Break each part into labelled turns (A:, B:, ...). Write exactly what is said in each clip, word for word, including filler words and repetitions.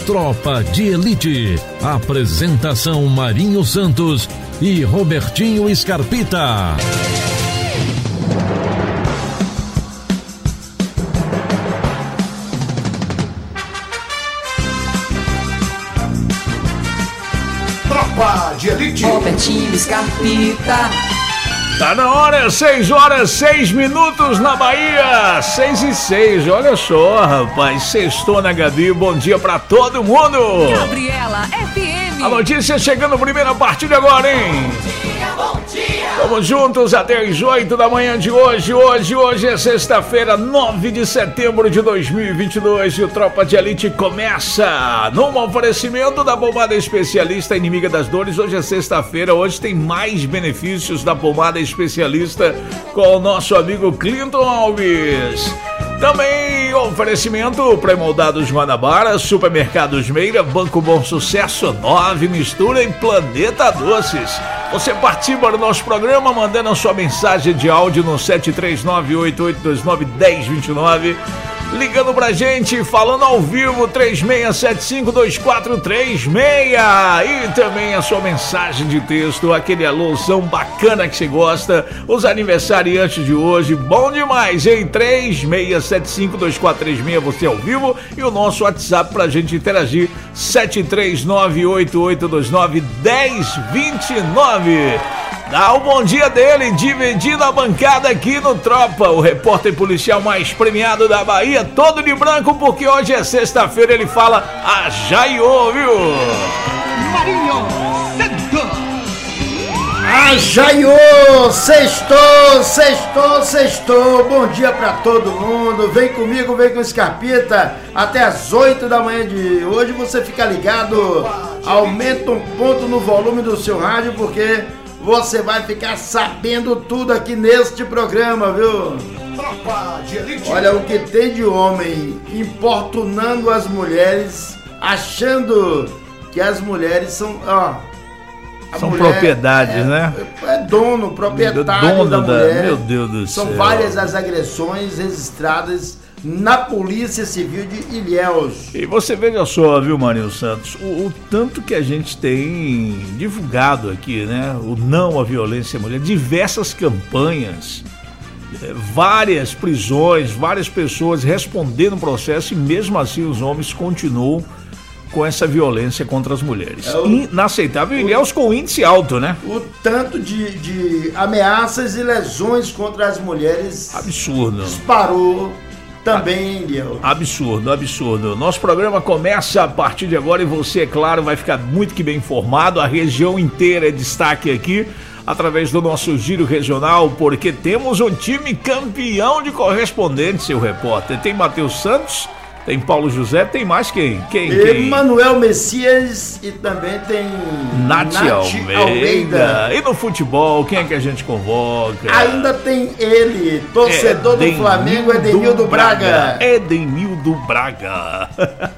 A: Tropa de Elite. Apresentação Marinho Santos e Robertinho Scarpita.
B: Tropa de Elite.
C: Robertinho Scarpita.
D: Tá na hora, seis horas, seis minutos na Bahia, seis e seis, olha só, rapaz, sextou na Gabi, bom dia pra todo mundo.
C: Gabriela F M.
D: A notícia chegando primeiro a partir de agora, hein?
C: Bom dia, bom dia.
D: Vamos juntos até as oito da manhã de hoje, hoje, hoje é sexta-feira, nove de setembro de dois mil e vinte e dois e o Tropa de Elite começa num oferecimento da pomada especialista inimiga das dores. Hoje é sexta-feira, hoje tem mais benefícios da pomada especialista com o nosso amigo Clinton Alves. Também oferecimento pré-moldados Guanabara, Supermercados Meira, Banco Bom Sucesso, Nove Mistura e Planeta Doces. Você participa do nosso programa mandando a sua mensagem de áudio no sete três nove oito oito dois nove um zero dois nove, ligando pra gente, falando ao vivo três seis sete cinco dois quatro três seis, e também a sua mensagem de texto, aquele alôzão bacana que você gosta, os aniversariantes de hoje, bom demais, hein? três seis sete cinco dois quatro três seis, você ao vivo, e o nosso WhatsApp pra gente interagir, sete três nove oito oito dois nove um zero dois nove. Dá o bom dia dele, dividindo a bancada aqui no Tropa, o repórter policial mais premiado da Bahia, todo de branco, porque hoje é sexta-feira, ele fala a Jaiô, viu?
B: Marinho Santos.
E: A Jaiô, sextou, sextou, sextou, bom dia pra todo mundo, vem comigo, vem com o Scarpita, até as oito da manhã de hoje, você fica ligado, aumenta um ponto no volume do seu rádio, porque você vai ficar sabendo tudo aqui neste programa, viu?
B: Tropa de Elite.
E: Olha o que tem de homem importunando as mulheres, achando que as mulheres são, ó,
D: são
E: mulher
D: propriedades,
E: é,
D: né?
E: É dono, proprietário
D: dono
E: da mulher.
D: Da, meu Deus do
E: São
D: céu.
E: várias as agressões registradas na Polícia Civil de Ilhéus.
D: E você veja só, viu, Marinho Santos, o, o tanto que a gente tem divulgado aqui, né? O não à violência à mulher, diversas campanhas, é, várias prisões, várias pessoas respondendo o processo, e mesmo assim os homens continuam com essa violência contra as mulheres. É o, inaceitável, e Ilhéus com índice alto, né?
E: O tanto de, de ameaças e lesões contra as mulheres
D: absurdo.
E: Disparou também, Ilhéus.
D: Absurdo, absurdo. Nosso programa começa a partir de agora e você, é claro, vai ficar muito que bem informado. A região inteira é destaque aqui, através do nosso giro regional, porque temos um time campeão de correspondentes, seu repórter. Tem Matheus Santos, tem Paulo José, tem mais quem? Quem?
E: Emanuel Messias e também tem
D: Nath Almeida. Almeida. E no futebol, quem é que a gente convoca?
E: Ainda tem ele, torcedor Edenildo do Flamengo, Edenildo Braga.
D: Braga. Edenildo Braga.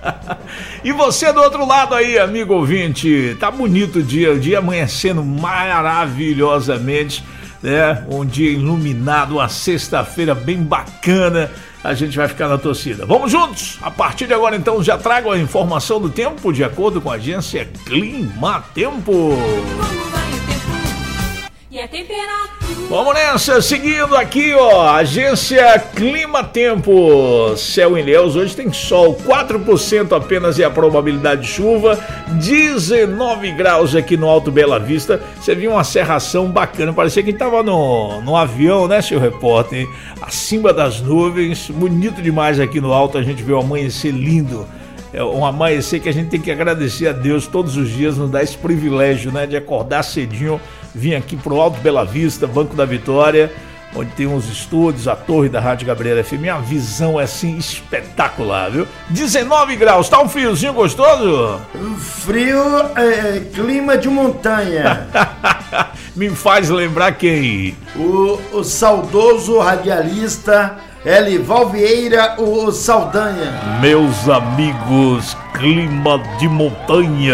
D: E você do outro lado aí, amigo ouvinte, tá bonito o dia, o dia amanhecendo maravilhosamente, né? Um dia iluminado, uma sexta-feira bem bacana. A gente vai ficar na torcida. Vamos juntos? A partir de agora, então, já trago a informação do tempo de acordo com a agência Climatempo.
C: Como vai o tempo e a temperatura?
D: Vamos nessa, seguindo aqui, ó, agência Climatempo. Céu em Ilhéus, hoje tem sol, quatro por cento apenas é a probabilidade de chuva, dezenove graus aqui no Alto Bela Vista. Você viu uma serração bacana, parecia que estava no, no avião, né, seu repórter? Acima das nuvens, bonito demais aqui no alto, a gente vê o amanhecer lindo. É um amanhecer que a gente tem que agradecer a Deus todos os dias, nos dá esse privilégio, né, de acordar cedinho, vir aqui pro Alto Bela Vista, Banco da Vitória, onde tem uns estúdios, a torre da Rádio Gabriela F M, a visão é assim espetacular, viu? dezenove graus, tá um friozinho gostoso?
E: Frio, é, clima de montanha.
D: Me faz lembrar quem?
E: O, o saudoso radialista Elival Vieira, o Saldanha.
D: Meus amigos, clima de montanha.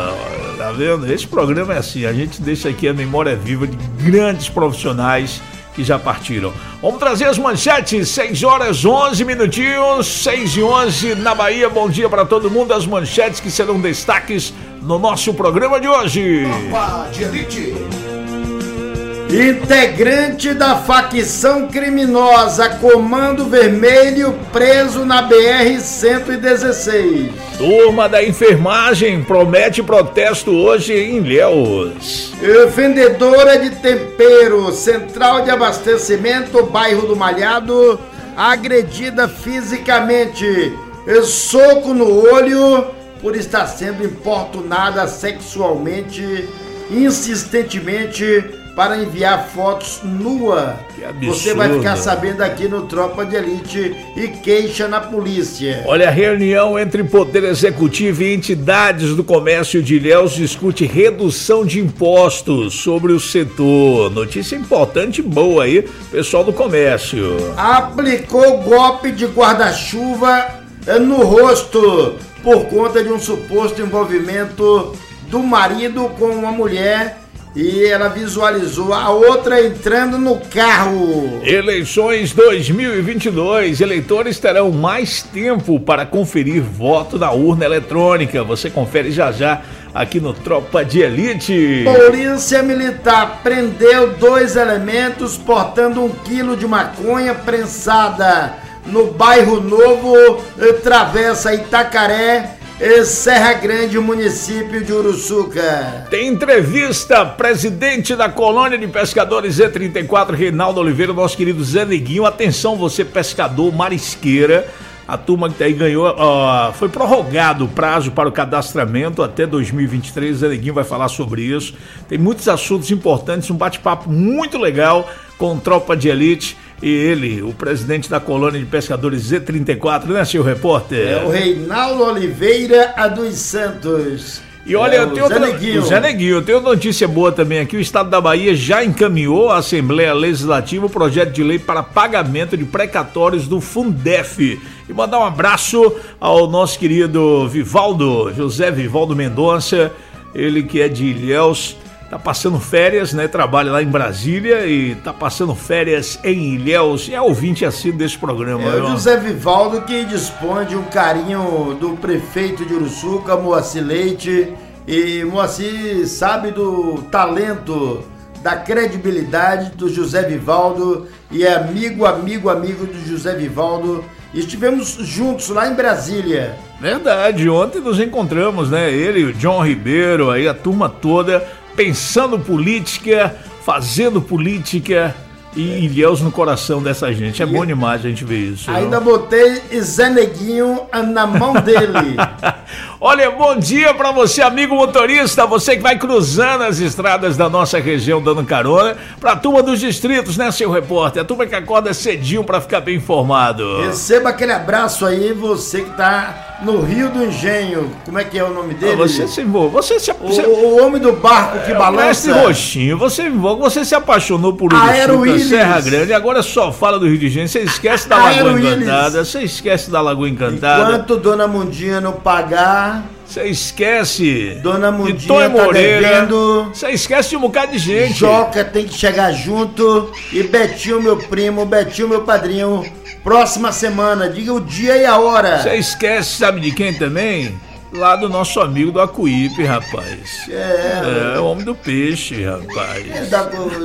D: Tá vendo? Esse programa é assim, a gente deixa aqui a memória viva de grandes profissionais que já partiram. Vamos trazer as manchetes, seis horas onze minutinhos, seis e onze na Bahia. Bom dia para todo mundo, as manchetes que serão destaques no nosso programa de hoje.
B: Tropa de Elite.
E: Integrante da facção criminosa Comando Vermelho preso na B R cento e dezesseis.
D: Turma da enfermagem promete protesto hoje em Ilhéus.
E: Vendedora de tempero, central de abastecimento, bairro do Malhado, agredida fisicamente. Soco no olho por estar sendo importunada sexualmente, insistentemente, para enviar fotos nua. Você vai ficar sabendo aqui no Tropa de Elite e queixa na polícia.
D: Olha, a reunião entre Poder Executivo e entidades do comércio de Ilhéus discute redução de impostos sobre o setor. Notícia importante e boa aí, pessoal do comércio.
E: Aplicou golpe de guarda-chuva no rosto por conta de um suposto envolvimento do marido com uma mulher. E ela visualizou a outra entrando no carro.
D: Eleições dois mil e vinte e dois. Eleitores terão mais tempo para conferir voto na urna eletrônica. Você confere já já aqui no Tropa de Elite.
E: Polícia Militar prendeu dois elementos portando um quilo de maconha prensada no bairro Novo, Travessa Itacaré, Serra Grande, município de Uruçuca.
D: Tem entrevista, presidente da colônia de pescadores Z trinta e quatro, Reinaldo Oliveira, nosso querido Zé Neguinho. Atenção, você pescador, marisqueira, a turma que aí ganhou, uh, foi prorrogado o prazo para o cadastramento até dois mil e vinte e três, o Zé Neguinho vai falar sobre isso. Tem muitos assuntos importantes, um bate-papo muito legal com Tropa de Elite. E ele, o presidente da colônia de pescadores Z trinta e quatro, né, senhor repórter?
E: É o Reinaldo Oliveira dos Santos.
D: E olha,
E: é,
D: eu tenho outra,
E: Zé Neguinho.
D: o Zé Neguinho, eu tenho notícia boa também aqui. O Estado da Bahia já encaminhou à Assembleia Legislativa o projeto de lei para pagamento de precatórios do Fundef. E mandar um abraço ao nosso querido Vivaldo, José Vivaldo Mendonça, ele que é de Ilhéus. Tá passando férias, né? Trabalha lá em Brasília e tá passando férias em Ilhéus. E é ouvinte assíduo desse programa.
E: É o José Vivaldo que dispõe de um carinho do prefeito de Uruçuca, Moacir Leite. E Moacir sabe do talento, da credibilidade do José Vivaldo. E é amigo, amigo, amigo do José Vivaldo. Estivemos juntos lá em Brasília.
D: Verdade, ontem nos encontramos, né? Ele e o John Ribeiro, aí a turma toda pensando política, fazendo política e Ilhéus no coração dessa gente. É bom demais a gente ver isso.
E: Ainda
D: não?
E: botei Zé Neguinho na mão dele.
D: Olha, bom dia pra você, amigo motorista, você que vai cruzando as estradas da nossa região dando carona, pra turma dos distritos, né, seu repórter? A turma que acorda cedinho pra ficar bem informado.
E: Receba aquele abraço aí, você que tá no Rio do Engenho. Como é que é o nome dele?
D: Ah, você se envolve, você se...
E: O, o homem do barco que
D: é,
E: balança.
D: O mestre Roxinho, você envolve, você se apaixonou por Uruçuca, Serra Grande, agora só fala do Rio de Janeiro, você esquece da Lagoa Encantada, você esquece da Lagoa Encantada.
E: Enquanto Dona Mundinha não pagar...
D: Você esquece
E: Dona Mundinha
D: de Tom
E: tá
D: Moreira,
E: devendo.
D: Você esquece de um bocado de gente.
E: Joca tem que chegar junto. E Betinho, meu primo, Betinho, meu padrinho. Próxima semana, diga o dia e a hora.
D: Você esquece, sabe de quem também? Lá do nosso amigo do Acuípe, rapaz.
E: É.
D: É, o homem do peixe, rapaz.
E: É da,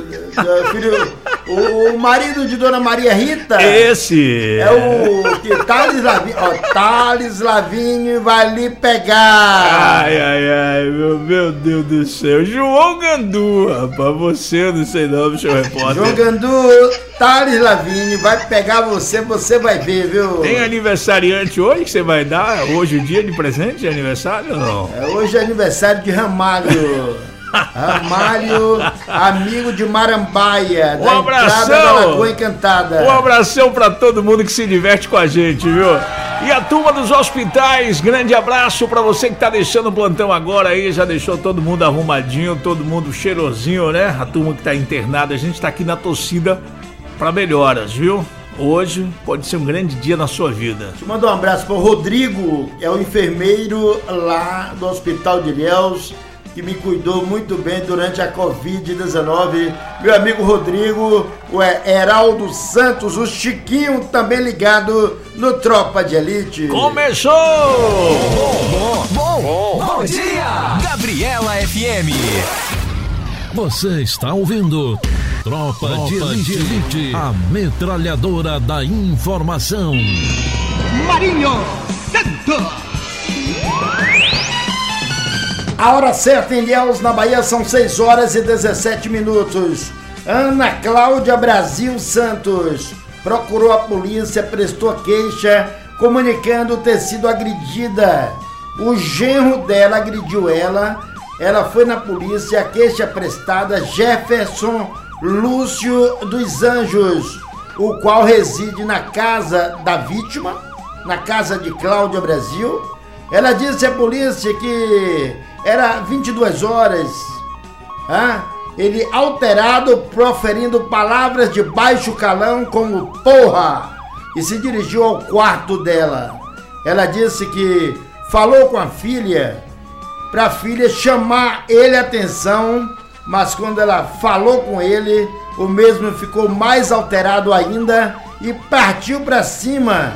E: da, filho, o, o marido de Dona Maria Rita.
D: Esse.
E: É o que Thales Lavinho. Ó, Thales Lavinho vai lhe pegar.
D: Ai, ai, ai, meu, meu Deus do céu. João Gandu, rapaz. Você, eu não sei não, seu repórter.
E: João Gandu, Thales Lavinho vai pegar você, você vai ver, viu?
D: Tem aniversariante hoje que você vai dar? Hoje o dia de presente? Aniversário ou não?
E: É, hoje é aniversário de Ramalho. Ramalho, amigo de Marambaia,
D: um
E: da
D: abração,
E: entrada da Lagoa Encantada.
D: Um abração pra todo mundo que se diverte com a gente, viu? E a turma dos hospitais, grande abraço pra você que tá deixando o plantão agora aí, já deixou todo mundo arrumadinho, todo mundo cheirosinho, né? A turma que tá internada, a gente tá aqui na torcida pra melhoras, viu? Hoje pode ser um grande dia na sua vida.
E: Deixa eu mandar um abraço para o Rodrigo, é o enfermeiro lá do Hospital de Ilhéus. que me cuidou muito bem durante a covid dezenove, meu amigo Rodrigo, o Heraldo Santos, o Chiquinho também ligado no Tropa de Elite.
D: Começou!
F: Bom, bom, bom, bom, bom dia! Gabriela F M.
A: Você está ouvindo Tropa, Tropa de, Elite, de Elite, a metralhadora da informação.
B: Marinho Santos.
E: A hora certa em Ilhéus, na Bahia, são seis horas e dezessete minutos. Ana Cláudia Brasil Santos procurou a polícia, prestou queixa, comunicando ter sido agredida. O genro dela agrediu ela. Ela foi na polícia, a queixa prestada Jefferson Lúcio dos Anjos, o qual reside na casa da vítima, na casa de Cláudia Brasil. Ela disse à polícia que era vinte e duas horas, ah, ele alterado, proferindo palavras de baixo calão como porra, e se dirigiu ao quarto dela. Ela disse que falou com a filha, para a filha chamar ele a atenção, mas quando ela falou com ele, o mesmo ficou mais alterado ainda e partiu para cima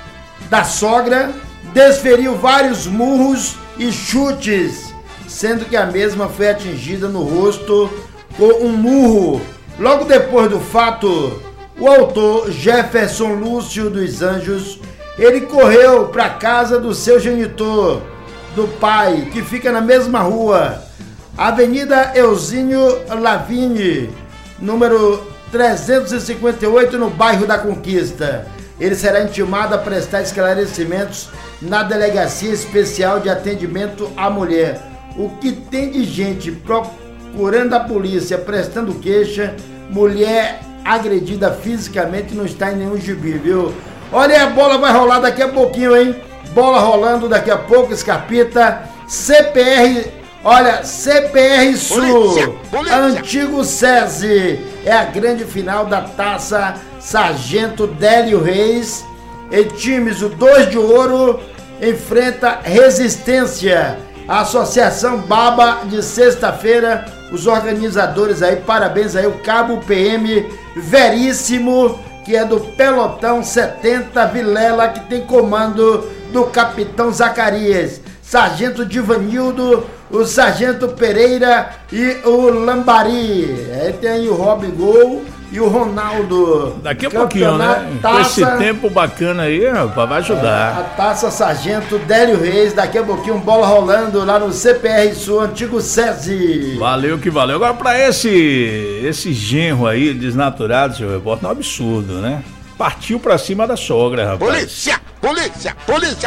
E: da sogra, desferiu vários murros e chutes, sendo que a mesma foi atingida no rosto com um murro. Logo depois do fato, o autor Jefferson Lúcio dos Anjos, ele correu para a casa do seu genitor, do pai, que fica na mesma rua, Avenida Eusínio Lavigne, número trezentos e cinquenta e oito, no bairro da Conquista. Ele será intimado a prestar esclarecimentos na Delegacia Especial de Atendimento à Mulher. O que tem de gente procurando a polícia, prestando queixa, mulher agredida fisicamente não está em nenhum gibi, viu? Olha, a bola vai rolar daqui a pouquinho, hein? Bola rolando daqui a pouco, Scarpita. C P R, olha, C P R Sul, polícia, polícia. Antigo SESI, é a grande final da Taça Sargento Délio Reis. E times, o dois de ouro enfrenta Resistência. A Associação Baba de sexta-feira, os organizadores aí, parabéns aí, o Cabo P M Veríssimo, que é do Pelotão setenta Vilela, que tem comando do Capitão Zacarias, Sargento Divanildo, o Sargento Pereira e o Lambari. Aí tem aí o Rob Gol e o Ronaldo.
D: Daqui a pouquinho, né?
E: Taça,
D: com esse tempo bacana aí, rapaz, vai ajudar.
E: É, a Taça Sargento Délio Reis, daqui a pouquinho, bola rolando lá no C P R Sul, antigo SESI.
D: Valeu que valeu. Agora, pra esse, esse genro aí, desnaturado, seu repórter, é um absurdo, né? Partiu pra cima da sogra, rapaz.
G: Polícia! Polícia! Polícia!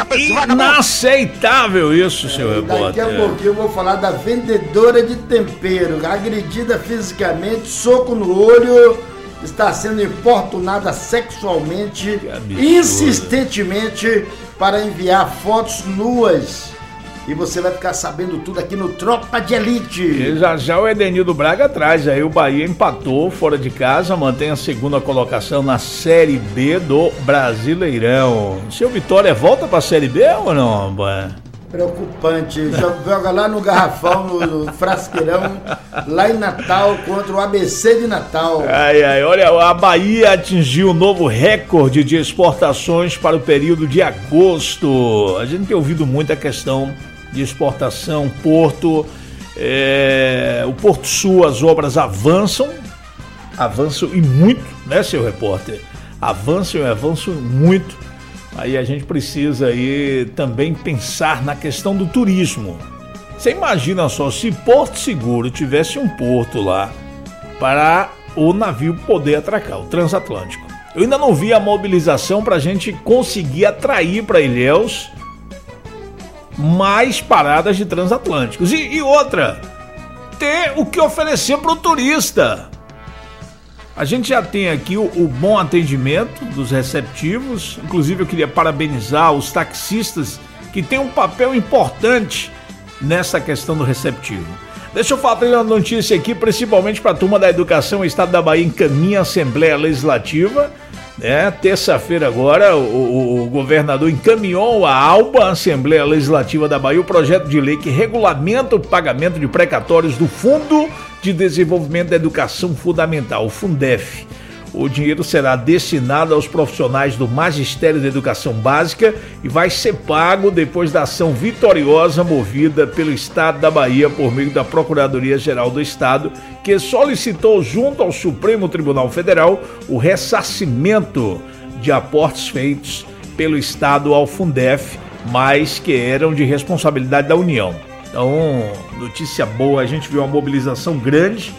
D: Inaceitável isso, seu repórter.
E: Daqui a pouquinho eu vou falar da vendedora de tempero, agredida fisicamente, soco no olho, está sendo importunada sexualmente, insistentemente, para enviar fotos nuas. E você vai ficar sabendo tudo aqui no Tropa de Elite.
D: E já já o Edenildo Braga traz aí, o Bahia empatou fora de casa, mantém a segunda colocação na Série B do Brasileirão. Seu Vitória volta pra Série B ou não, Bahia?
E: Preocupante, joga lá no Garrafão, no, no Frasqueirão, lá em Natal, contra o A B C de Natal.
D: Ai, ai, olha, a Bahia atingiu um novo recorde de exportações para o período de agosto. A gente tem ouvido muito a questão de exportação, Porto, é, o Porto Sul, as obras avançam, avançam e muito, né, seu repórter? Avançam e avançam muito. Aí a gente precisa aí também pensar na questão do turismo. Você imagina só, se Porto Seguro tivesse um porto lá para o navio poder atracar, o transatlântico. Eu ainda não vi a mobilização para a gente conseguir atrair para Ilhéus mais paradas de transatlânticos. E, e outra, ter o que oferecer para o turista. A gente já tem aqui o, o bom atendimento dos receptivos, inclusive eu queria parabenizar os taxistas que têm um papel importante nessa questão do receptivo. Deixa eu falar uma notícia aqui, principalmente para a turma da educação. O Estado da Bahia encaminha a Assembleia Legislativa É, terça-feira agora, o, o, o governador encaminhou à ALBA, a Assembleia Legislativa da Bahia, o projeto de lei que regulamenta o pagamento de precatórios do Fundo de Desenvolvimento da Educação Fundamental, o Fundef. O dinheiro será destinado aos profissionais do Magistério da Educação Básica e vai ser pago depois da ação vitoriosa movida pelo Estado da Bahia por meio da Procuradoria-Geral do Estado, que solicitou junto ao Supremo Tribunal Federal o ressarcimento de aportes feitos pelo Estado ao Fundef, mas que eram de responsabilidade da União. Então, notícia boa, a gente viu uma mobilização grande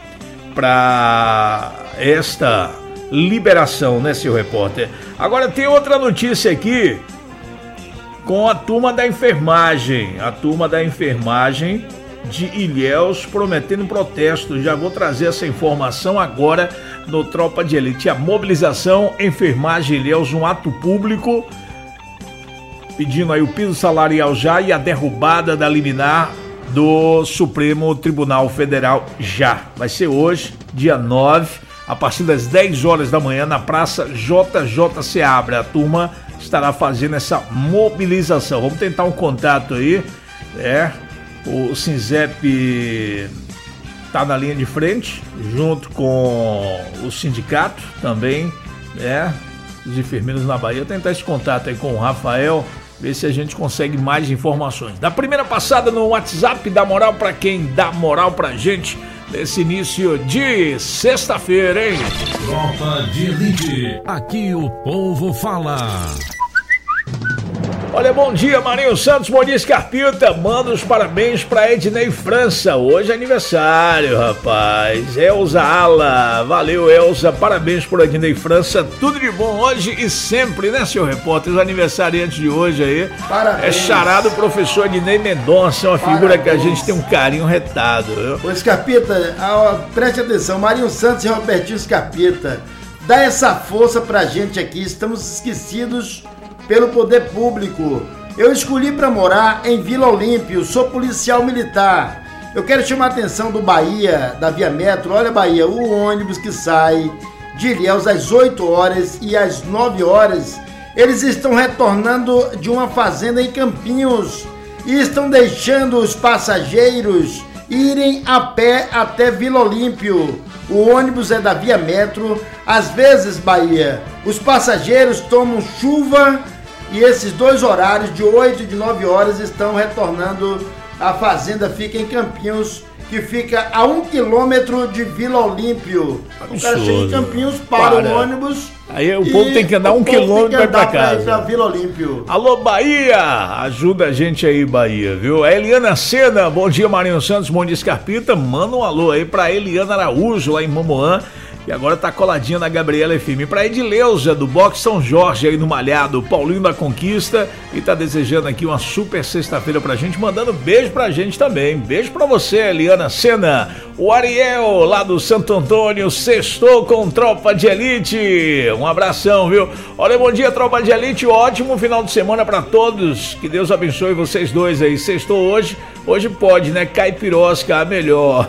D: para esta liberação, né, seu repórter? Agora tem outra notícia aqui com a turma da enfermagem, a turma da enfermagem de Ilhéus prometendo protesto. Já vou trazer essa informação agora no Tropa de Elite. A mobilização Enfermagem Ilhéus, um ato público pedindo aí o piso salarial já e a derrubada da liminar do Supremo Tribunal Federal já. Vai ser hoje, dia nove, a partir das dez horas da manhã, na Praça J J Seabra. A turma estará fazendo essa mobilização. Vamos tentar um contato aí, é, o SINZEP está na linha de frente, junto com o sindicato também, né, os enfermeiros na Bahia. Tentar esse contato aí com o Rafael, ver se a gente consegue mais informações. Da primeira passada no WhatsApp, dá moral pra quem dá moral pra gente nesse início de sexta-feira, hein?
A: Tropa de Elite, aqui o povo fala.
D: Olha, bom dia, Marinho Santos, bom dia, Scarpita. Manda os parabéns pra Ednei França. Hoje é aniversário, rapaz. Elza Ala, valeu, Elza. Parabéns por Ednei França. Tudo de bom hoje e sempre, né, senhor repórter? Os aniversariantes de hoje aí. Parabéns. É charado o professor Ednei Mendonça, uma parabéns. Figura que a gente tem um carinho retado, viu?
E: Ô, Scarpita, preste atenção. Marinho Santos e Robertinho Scarpita, dá essa força pra gente aqui. Estamos esquecidos pelo poder público. Eu escolhi para morar em Vila Olímpio, sou policial militar. Eu quero chamar a atenção do Bahia, da Via Metro. Olha, Bahia, o ônibus que sai de Ilhéus às oito horas e às nove horas, eles estão retornando de uma fazenda em Campinhos e estão deixando os passageiros irem a pé até Vila Olímpio. O ônibus é da Via Metro. Às vezes, Bahia, os passageiros tomam chuva e esses dois horários, de oito e de nove horas, estão retornando. A fazenda fica em Campinhos, que fica a um quilômetro de Vila Olímpio. O cara chega em Campinhos, para, para. o ônibus.
D: Aí o povo tem que andar um quilômetro para ir pra casa.
E: Pra Vila Olímpio.
D: Alô, Bahia! Ajuda a gente aí, Bahia, viu? A Eliana Sena, bom dia, Marinho Santos, bom dia, Scarpita. Manda um alô aí pra Eliana Araújo, lá em Momoã. E agora tá coladinha na Gabriela F M. Pra Edileuza, do Box São Jorge, aí no Malhado, Paulinho da Conquista. E tá desejando aqui uma super sexta-feira pra gente, mandando beijo pra gente também. Beijo pra você, Eliana Sena. O Ariel, lá do Santo Antônio, sextou com Tropa de Elite. Um abração, viu? Olha, bom dia, Tropa de Elite. Ótimo final de semana pra todos. Que Deus abençoe vocês dois aí. Sextou hoje. Hoje pode, né? Caipirosca, a melhor.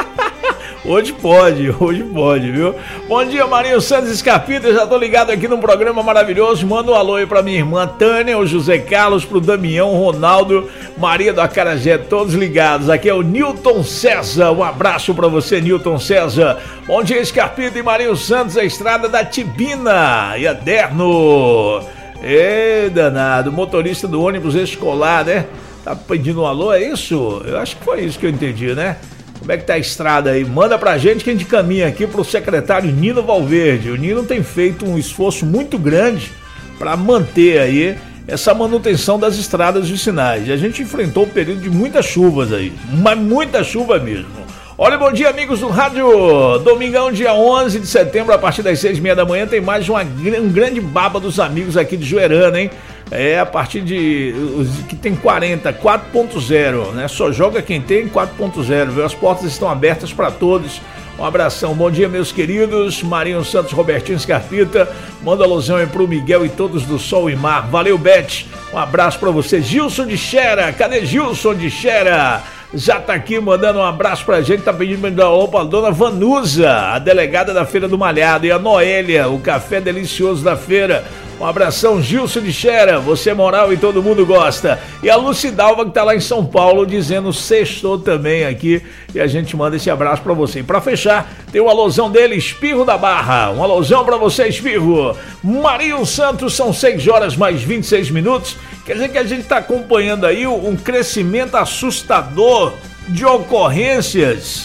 D: Hoje pode, hoje pode, viu? Bom dia, Marinho Santos Scarpita, eu já tô ligado aqui num programa maravilhoso. Manda um alô aí pra minha irmã Tânia, o José Carlos, pro Damião, Ronaldo, Maria do Acarajé, todos ligados. Aqui é o Nilton César, um abraço pra você, Nilton César. Bom dia, Scarpita e Marinho Santos, a estrada da Tibina e Aderno. Ê, danado, motorista do ônibus escolar, né? Tá pedindo um alô, é isso? Eu acho que foi isso que eu entendi, né? Como é que tá a estrada aí? Manda pra gente que a gente caminha aqui pro secretário Nino Valverde. O Nino tem feito um esforço muito grande para manter aí essa manutenção das estradas e sinais. E a gente enfrentou um período de muitas chuvas aí, mas muita chuva mesmo. Olha, bom dia, amigos do rádio. Domingão, dia onze de setembro, a partir das seis e meia da manhã, tem mais uma, um grande baba dos amigos aqui de Joerana, hein? É, a partir de... que tem quarenta, quatro ponto zero, né? Só joga quem tem quatro ponto zero, viu? As portas estão abertas para todos. Um abração. Bom dia, meus queridos. Marinho Santos, Robertinho Scarpita. Manda alusão aí pro Miguel e todos do Sol e Mar. Valeu, Beth. Um abraço para você. Gilson de Xera. Cadê Gilson de Xera? já tá aqui mandando um abraço pra gente, tá pedindo pra dar alô pra dona Vanusa, a delegada da Feira do Malhado, e a Noélia, o café delicioso da feira. Um abração, Gilson de Xera, você é moral e todo mundo gosta. E a Lucidalva, que tá lá em São Paulo, dizendo sextou também aqui, e a gente manda esse abraço pra você. E pra fechar, tem o alusão dele, Espirro da Barra. Um alusão pra você, Espirro. Marinho Santos, são seis horas mais vinte e seis minutos. Quer dizer que a gente tá acompanhando aí um crescimento assustador de ocorrências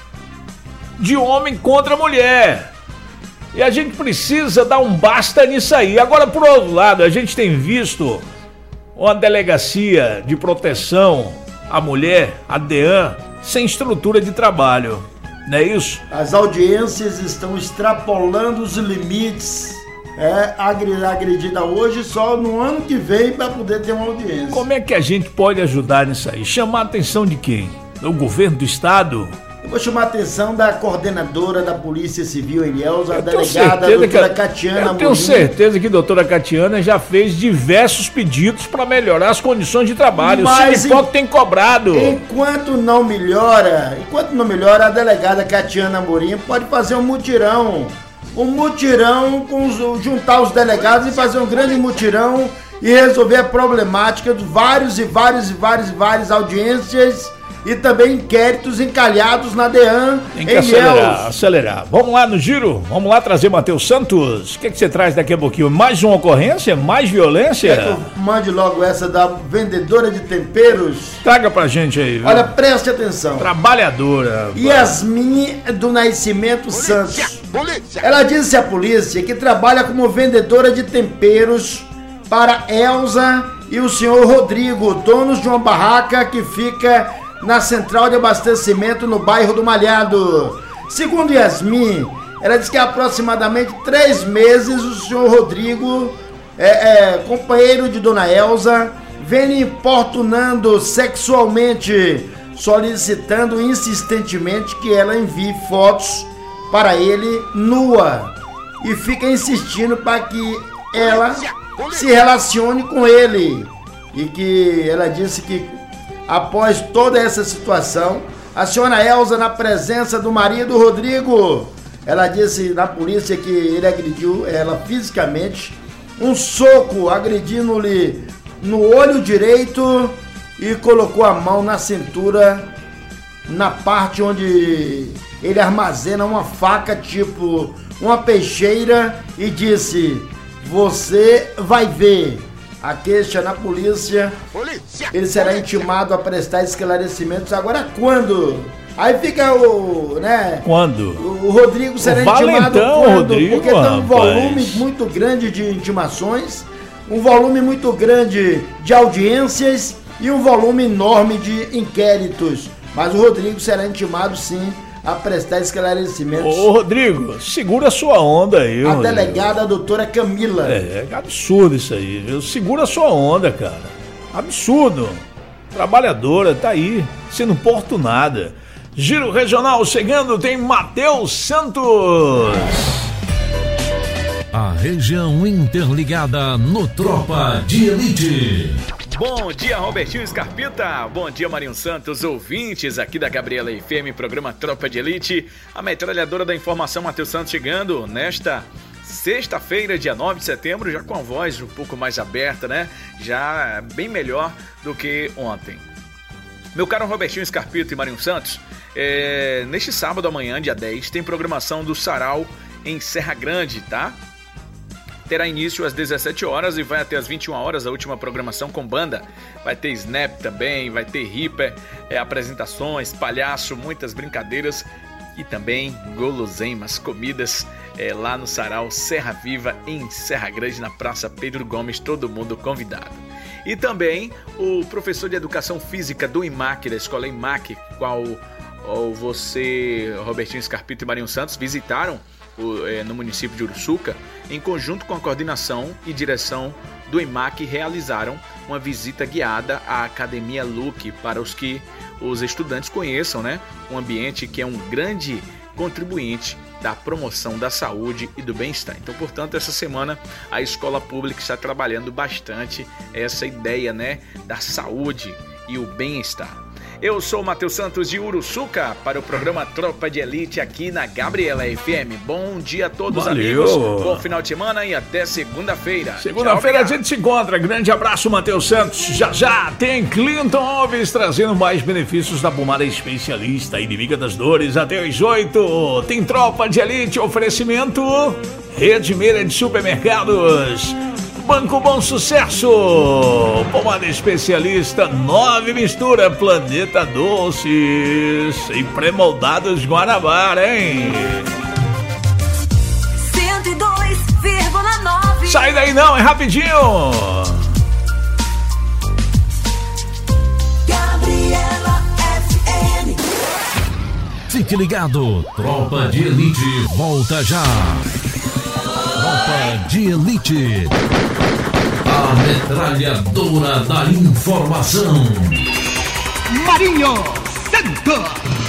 D: de homem contra mulher. E a gente precisa dar um basta nisso aí. Agora, por outro lado, a gente tem visto uma delegacia de proteção à mulher, a DEAN, sem estrutura de trabalho. Não é isso?
E: As audiências estão extrapolando os limites. É agredida hoje só no ano que vem para poder ter uma audiência.
D: Como é que a gente pode ajudar nisso aí? Chamar a atenção de quem? Do governo do estado?
E: Eu vou chamar a atenção da coordenadora da Polícia Civil, Elielza, a delegada, a doutora
D: que,
E: Catiana
D: Eu tenho
E: Morim.
D: certeza que a doutora Catiana já fez diversos pedidos para melhorar as condições de trabalho.
E: Mas
D: o sindicato tem cobrado.
E: Enquanto não melhora, enquanto não melhora, a delegada Catiana Morim pode fazer um mutirão. Um mutirão, com os, juntar os delegados e fazer um grande mutirão e resolver a problemática de vários e vários e vários e várias audiências e também inquéritos encalhados na DEAN.
D: Tem que acelerar, acelerar. Vamos lá no giro? Vamos lá trazer Matheus Santos? O que, que você traz daqui a pouquinho? Mais uma ocorrência? Mais violência?
E: Quer que eu mande logo essa da vendedora de temperos?
D: Traga pra gente aí, viu?
E: Olha, preste atenção.
D: Trabalhadora.
E: Yasmin do Nascimento
G: Polícia,
E: Santos.
G: polícia.
E: Ela disse à polícia que trabalha como vendedora de temperos para Elza e o senhor Rodrigo, donos de uma barraca que fica na central de abastecimento no bairro do Malhado. Segundo Yasmin, ela diz que há aproximadamente três meses o senhor Rodrigo, é, é, companheiro de dona Elza, vem importunando sexualmente, solicitando insistentemente que ela envie fotos para ele nua e fica insistindo para que ela se relacione com ele. E que ela disse que após toda essa situação, a senhora Elza, na presença do marido Rodrigo, ela disse na polícia que ele agrediu ela fisicamente, um soco agredindo-lhe no olho direito e colocou a mão na cintura, na parte onde ele armazena uma faca tipo uma peixeira e disse: "Você vai ver". A queixa na polícia,
G: Polícia,
E: ele será
G: polícia.
E: intimado a prestar esclarecimentos. Agora quando? Aí fica o, né?
D: Quando?
E: O Rodrigo será
D: O
E: intimado
D: valentão,
E: quando?
D: Rodrigo,
E: Porque tem um
D: rapaz.
E: volume muito grande de intimações, um volume muito grande de audiências e um volume enorme de inquéritos. Mas o Rodrigo será intimado sim a prestar esclarecimentos.
D: Ô, Rodrigo, segura a sua onda aí,
E: A
D: Rodrigo.
E: delegada, a doutora Camila.
D: É, é absurdo isso aí, viu? Segura a sua onda, cara. Absurdo. Trabalhadora, tá aí, sendo importunada. Giro Regional chegando, tem Matheus Santos.
A: A região interligada no Tropa de Elite.
H: Bom dia, Robertinho Scarpita. Bom dia, Marinho Santos, ouvintes aqui da Gabriela F M, programa Tropa de Elite. A metralhadora da informação, Matheus Santos, chegando nesta sexta-feira, dia nove de setembro, já com a voz um pouco mais aberta, né? Já bem melhor do que ontem. Meu caro Robertinho Scarpita e Marinho Santos, é, neste sábado amanhã, dia dez, tem programação do Sarau em Serra Grande, tá? Terá início às dezessete horas e vai até às vinte e uma horas a última programação com banda. Vai ter Snap também, vai ter Ripper, é, apresentações, palhaço, muitas brincadeiras e também guloseimas, comidas é, lá no Sarau Serra Viva em Serra Grande, na Praça Pedro Gomes, todo mundo convidado. E também o professor de Educação Física do I M A C, da Escola I M A C, qual ou você, Robertinho Scarpito e Marinho Santos, visitaram o, é, no município de Uruçuca, em conjunto com a coordenação e direção do I M A C, realizaram uma visita guiada à Academia Luque, para os que os estudantes conheçam, né, um ambiente que é um grande contribuinte da promoção da saúde e do bem-estar. Então, portanto, essa semana a escola pública está trabalhando bastante essa ideia, né, da saúde e o bem-estar. Eu sou o Matheus Santos de Uruçuca para o programa Tropa de Elite aqui na Gabriela F M. Bom dia a todos,
D: Valeu.
H: amigos. Bom final de semana e até segunda-feira.
D: Segunda-feira a gente se encontra. Grande abraço, Matheus Santos. Já já tem Clinton Alves trazendo mais benefícios da pomada especialista, inimiga das dores, até às oito. Tem Tropa de Elite, oferecimento Rede Meira de Supermercados, Banco Bom Sucesso, pomada especialista, nove mistura, Planeta Doces e pré-moldados Guanabara, hein?
C: cento e dois vírgula nove.
D: Sai daí não, é rapidinho.
C: Gabriela F M.
A: Fique ligado, Tropa de Elite volta já. Tropa de Elite, a metralhadora da informação.
B: Marinho Santos.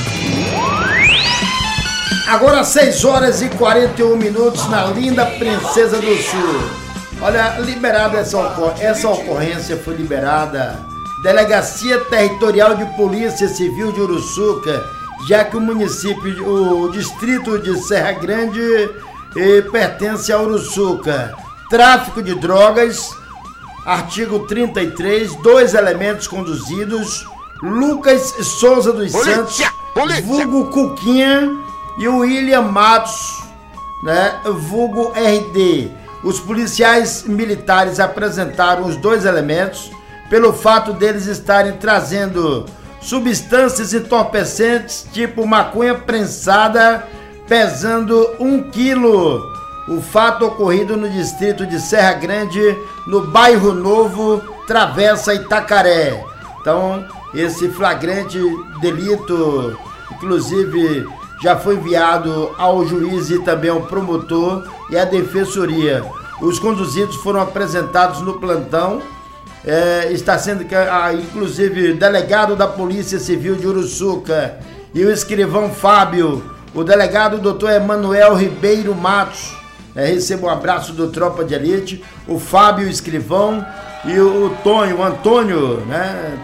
E: Agora seis horas e quarenta e um minutos na linda Princesa do Sul. Olha, liberada essa, ocor- essa ocorrência foi liberada. Delegacia Territorial de Polícia Civil de Uruçuca, já que o município, o distrito de Serra Grande eh, pertence a Uruçuca. Tráfico de drogas, artigo trinta e três, dois elementos conduzidos, Lucas Souza dos
G: Polícia!
E: Santos,
G: Polícia!
E: vulgo Cuquinha, e o William Matos, né, vulgo R D. Os policiais militares apresentaram os dois elementos pelo fato deles estarem trazendo substâncias entorpecentes tipo maconha prensada pesando um quilo. O fato ocorrido no distrito de Serra Grande, no bairro Novo, Travessa Itacaré. Então, esse flagrante delito, inclusive, já foi enviado ao juiz e também ao promotor e à defensoria. Os conduzidos foram apresentados no plantão. É, está sendo, ah, inclusive, delegado da Polícia Civil de Uruçuca e o escrivão Fábio, o delegado doutor Emanuel Ribeiro Matos. É, recebo um abraço do Tropa de Elite, o Fábio, o escrivão, e o, o Tonho, o Antônio, né?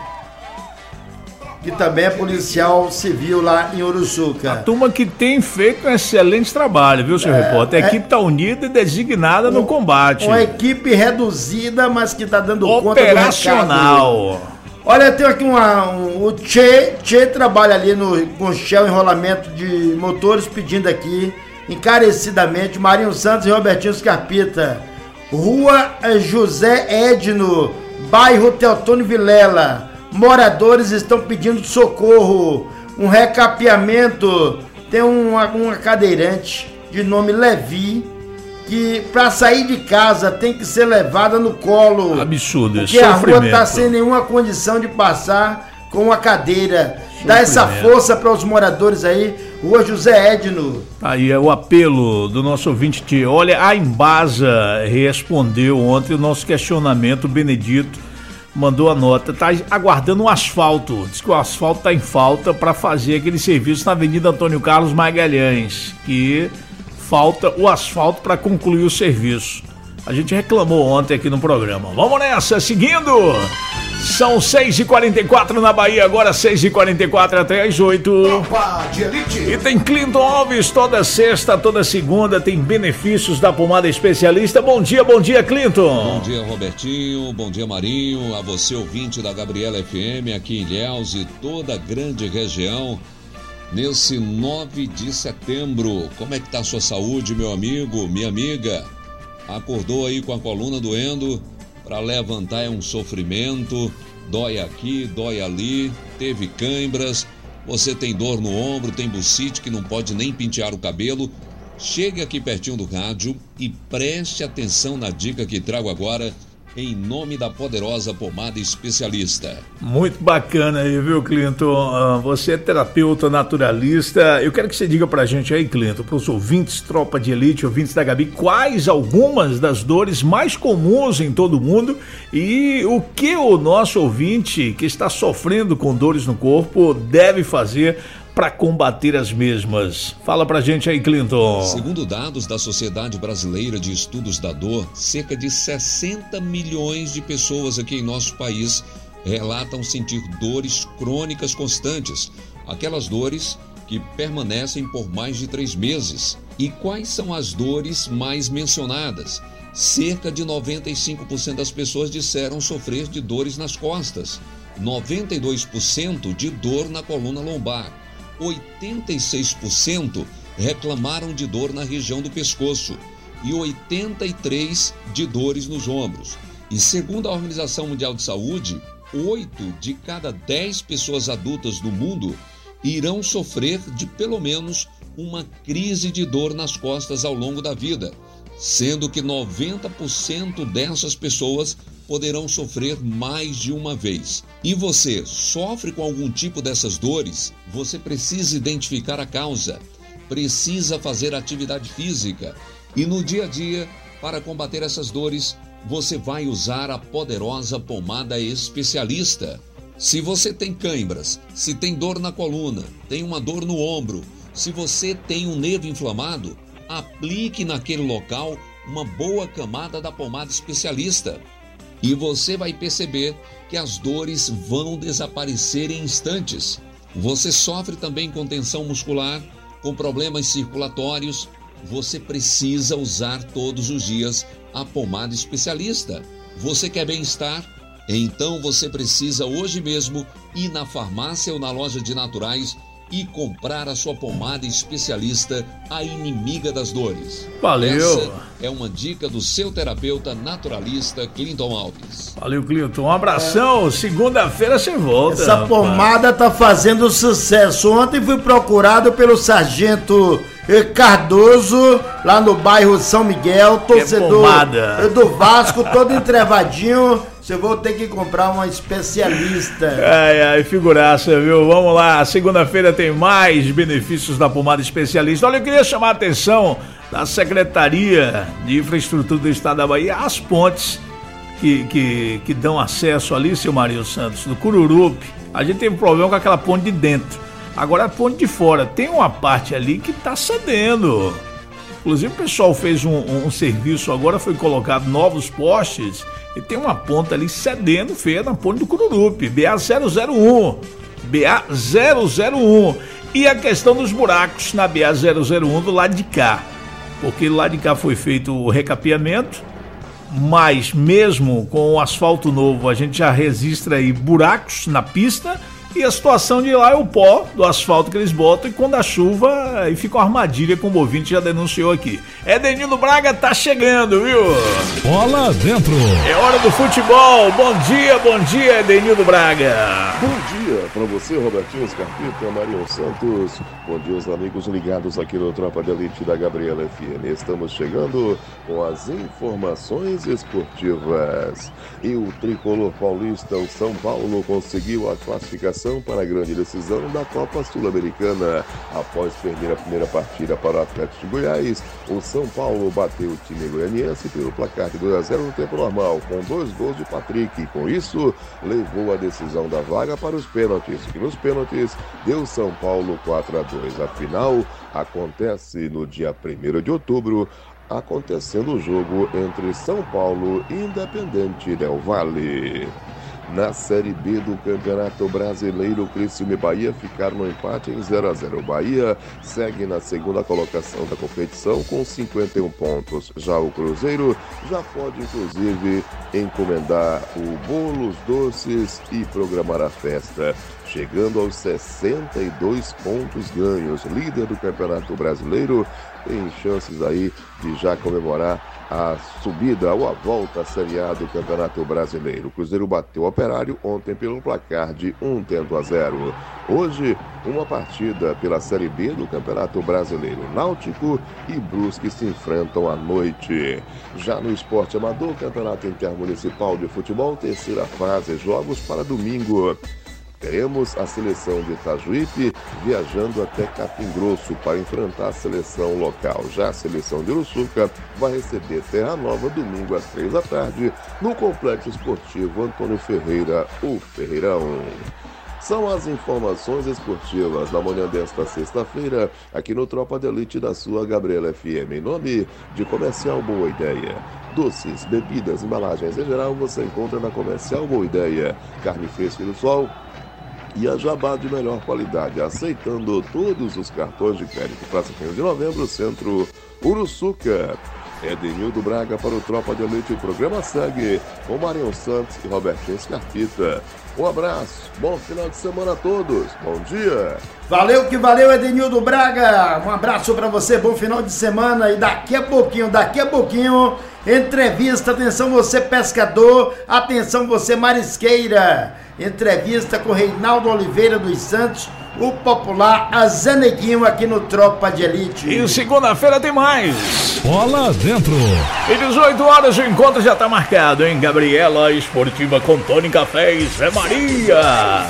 E: Que também é policial civil lá em Uruçuca.
D: A turma que tem feito um excelente trabalho, viu, senhor
E: É,
D: repórter? A
E: é-
D: equipe está unida e designada no
E: Um-
D: combate.
E: Uma equipe reduzida, mas que está dando conta do recado.
D: Operacional.
E: Olha, tem aqui uma, um, o Tchê, Tchê trabalha ali no, com Shell enrolamento de motores, pedindo aqui, encarecidamente, Marinho Santos e Robertinho Scarpita. Rua José Edno, bairro Teotônio Vilela. Moradores estão pedindo socorro. Um recapeamento. Tem uma, uma cadeirante de nome Levi, que para sair de casa tem que ser levada no colo.
D: Absurdo,
E: porque a rua
D: sofrimento.
E: tá sem nenhuma condição de passar com uma cadeira. Dá essa força para os moradores aí. Rua José Edno.
D: Aí é o apelo do nosso ouvinte Tio. Olha, a Embasa respondeu ontem o nosso questionamento, o Benedito mandou a nota, tá aguardando o asfalto, diz que o asfalto tá em falta para fazer aquele serviço na Avenida Antônio Carlos Magalhães, que falta o asfalto para concluir o serviço. A gente reclamou ontem aqui no programa. Vamos nessa, seguindo! São seis e quarenta e quatro na Bahia, agora seis e quarenta e quatro até às oito.
B: Tropa de Elite.
D: E tem Clinton Alves toda sexta, toda segunda, tem benefícios da pomada especialista. Bom dia, bom dia, Clinton.
I: Bom dia, Robertinho, bom dia, Marinho, a você ouvinte da Gabriela F M aqui em Ilhéus e toda a grande região. Nesse nove de setembro, como é que tá a sua saúde, meu amigo, minha amiga? Acordou aí com a coluna doendo? Para levantar é um sofrimento, dói aqui, dói ali, teve câimbras, você tem dor no ombro, tem bucite que não pode nem pentear o cabelo. Chegue aqui pertinho do rádio e preste atenção na dica que trago agora, em nome da poderosa pomada especialista.
D: Muito bacana aí, viu, Clinton? Você é terapeuta naturalista. Eu quero que você diga pra gente aí, Clinton, pros ouvintes, Tropa de Elite, ouvintes da Gabi, quais algumas das dores mais comuns em todo mundo e o que o nosso ouvinte que está sofrendo com dores no corpo deve fazer para combater as mesmas. Fala pra gente aí, Clinton.
I: Segundo dados da Sociedade Brasileira de Estudos da Dor, cerca de sessenta milhões de pessoas aqui em nosso país relatam sentir dores crônicas constantes, aquelas dores que permanecem por mais de três meses. E quais são as dores mais mencionadas? Cerca de noventa e cinco por cento das pessoas disseram sofrer de dores nas costas, noventa e dois por cento de dor na coluna lombar, oitenta e seis por cento reclamaram de dor na região do pescoço e oitenta e três por cento de dores nos ombros. E segundo a Organização Mundial de Saúde, oito de cada dez pessoas adultas do mundo irão sofrer de pelo menos uma crise de dor nas costas ao longo da vida, sendo que noventa por cento dessas pessoas poderão sofrer mais de uma vez. E você sofre com algum tipo dessas dores? Você precisa identificar a causa, precisa fazer atividade física e no dia a dia, para combater essas dores, você vai usar a poderosa pomada especialista. Se você tem cãibras, se tem dor na coluna, tem uma dor no ombro, se você tem um nervo inflamado, aplique naquele local uma boa camada da pomada especialista. E você vai perceber que as dores vão desaparecer em instantes. Você sofre também com tensão muscular, com problemas circulatórios. Você precisa usar todos os dias a pomada especialista. Você quer bem-estar? Então você precisa hoje mesmo ir na farmácia ou na loja de naturais e comprar a sua pomada especialista, a inimiga das dores.
D: Valeu!
I: Essa é uma dica do seu terapeuta naturalista, Clinton Alves.
D: Valeu, Clinton. Um abração. É. Segunda-feira você volta.
E: Essa rapaz. pomada tá fazendo sucesso. Ontem fui procurado pelo Sargento Cardoso, lá no bairro São Miguel, torcedor do Vasco, todo entrevadinho. Você vou ter que comprar uma especialista.
D: Ai, ai, figuraça, viu? Vamos lá, segunda-feira tem mais benefícios da pomada especialista. Olha, eu queria chamar a atenção da Secretaria de Infraestrutura do Estado da Bahia, as pontes que, que, que dão acesso ali, seu Marinho Santos, do Cururupi. A gente tem um problema com aquela ponte de dentro. Agora a ponte de fora, tem uma parte ali que tá cedendo. Inclusive o pessoal fez um, um, um serviço agora, foi colocado novos postes e tem uma ponta ali cedendo feia na ponte do Cururupi, B A zero zero um. B A zero zero um. E a questão dos buracos na B A zero zero um do lado de cá. Porque lá de cá foi feito o recapeamento, mas mesmo com o asfalto novo a gente já registra aí buracos na pista. E a situação de lá é o pó do asfalto que eles botam e quando a chuva aí fica uma armadilha, como o ouvinte já denunciou aqui. Edenildo Braga tá chegando, viu?
A: Bola dentro.
D: É hora do futebol. Bom dia, bom dia, Edenildo Braga.
J: Bom dia para você, Robertinho Scarpita, Marinho Santos. Bom dia, os amigos ligados aqui no Tropa de Elite da Gabriela F M. Estamos chegando com as informações esportivas. E o tricolor paulista, o São Paulo, conseguiu a classificação para a grande decisão da Copa Sul-Americana. Após perder a primeira partida para o Atlético de Goiás, o São Paulo bateu o time goianiense pelo placar de dois a zero no tempo normal, com dois gols de Patrick. E com isso, levou a decisão da vaga para os pênaltis, que nos pênaltis deu São Paulo quatro a dois. A final acontece no dia primeiro de outubro, acontecendo o jogo entre São Paulo e Independente Del Valle. Na Série B do Campeonato Brasileiro, Criciúma e Bahia ficaram no empate em zero a zero. O Bahia segue na segunda colocação da competição com cinquenta e um pontos. Já o Cruzeiro já pode, inclusive, encomendar o bolo, os doces e programar a festa, chegando aos sessenta e dois pontos ganhos. Líder do Campeonato Brasileiro, tem chances aí de já comemorar a subida ou a volta à Série A do Campeonato Brasileiro. O Cruzeiro bateu o Operário ontem pelo placar de um tento a zero. Hoje, uma partida pela Série B do Campeonato Brasileiro. Náutico e Brusque se enfrentam à noite. Já no esporte amador, Campeonato Intermunicipal de Futebol, terceira fase, jogos para domingo. Teremos a seleção de Itajuípe viajando até Capim Grosso para enfrentar a seleção local. Já a seleção de Uruçuca vai receber Terra Nova domingo às três da tarde no Complexo Esportivo Antônio Ferreira, o Ferreirão. são as informações esportivas da manhã desta sexta-feira, aqui no Tropa de Elite da sua Gabriela F M. Em nome de Comercial Boa Ideia. Doces, bebidas, embalagens em geral você encontra na Comercial Boa Ideia. Carne fresca do sol e a Jabá de melhor qualidade, aceitando todos os cartões de crédito. Praça quinze de novembro, Centro Uruçuca. Edenildo Braga para o Tropa de Elite. O programa segue com Marion Santos e Robertinho Scarpita. Um abraço, bom final de semana a todos, bom dia.
E: Valeu que valeu, Edenildo Braga, um abraço pra você, bom final de semana. E daqui a pouquinho, daqui a pouquinho, entrevista, atenção você pescador, atenção você marisqueira. Entrevista com Reinaldo Oliveira dos Santos, o popular Azaneguinho aqui no Tropa de Elite.
D: E segunda-feira tem mais.
A: Bola dentro.
D: E dezoito horas o encontro já tá marcado, hein? Gabriela Esportiva com Tony Café e Zé Maria.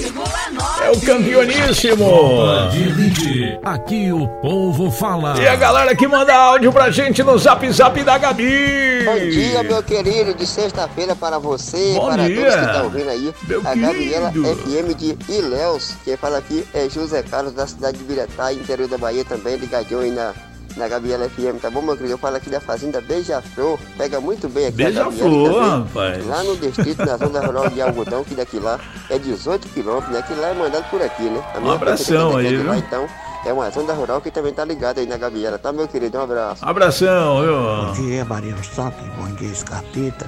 D: É o campeoníssimo.
A: Tropa de Elite. Aqui o povo fala.
D: E a galera que manda áudio pra gente no Zap Zap da Gabi.
K: Bom dia, meu querido, de sexta-feira para você,
D: Bom
K: para
D: dia.
K: todos que estão ouvindo aí.
D: Meu
K: a Gabriela
D: querido.
K: F M de Ilhéus, quem fala aqui é José Carlos, da cidade de Biretá, interior da Bahia também, ligadinho aí na, na Gabriela F M, tá bom, meu querido? Eu falo aqui da Fazenda Beija-Flor, pega muito bem aqui a Gabriela
D: Beija-Flor,
K: também,
D: rapaz.
K: lá no distrito, na zona rural de Algodão, que daqui lá é dezoito quilômetros, né? Que lá é mandado por aqui, né? A
D: Um
K: minha
D: abração
K: prefeita
D: aí,
K: é de lá,
D: viu?
K: então, é uma zona rural que também tá ligada aí na Gabriela, tá, meu querido? Um abraço.
D: Abração, viu?
L: Bom dia, Mariano Santos, bom dia, Scarpita.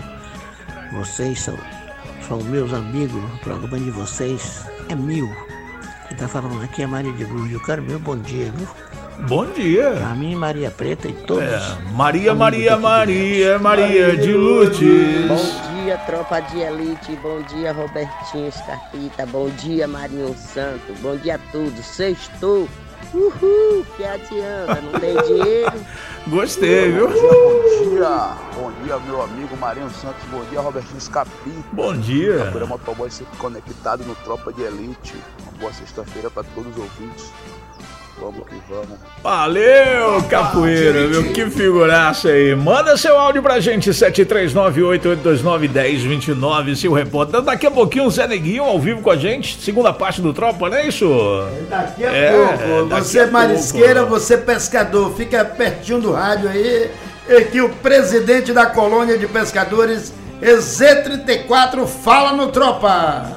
L: Vocês são, são meus amigos, o programa de vocês é mil. Quem tá falando aqui é Maria de Luz. Eu quero meu bom dia, viu?
D: Bom dia.
L: A mim, Maria Preta e todos.
D: É, Maria, Maria, Maria, Maria de Lourdes.
M: Bom dia, Tropa de Elite. Bom dia, Robertinho Scarpita. Bom dia, Marinho Santo. Bom dia a todos. Sextou. Uhul, que adianta, não tem dinheiro.
D: Gostei, viu?
N: Bom dia, bom dia. Bom dia, meu amigo Marinho Santos. Bom dia, Robertinho Scarpita.
D: Bom dia.
N: Capoeira Motoboy sempre conectado no Tropa de Elite. Uma boa sexta-feira para todos os ouvintes. Vamos que vamos.
D: Valeu, Capoeira, viu? Que figuraça aí. Manda seu áudio pra gente, sete três nove, oito oito dois nove, um zero dois nove, seu repórter. Daqui a pouquinho o Zé Neguinho ao vivo com a gente, segunda parte do Tropa, não é isso?
E: Daqui a
D: É,
E: pouco,
D: daqui
E: você
D: a
E: marisqueira,
D: pouco.
E: você pescador, fica pertinho do rádio aí, e que o presidente da colônia de pescadores, E Z trinta e quatro, fala no Tropa.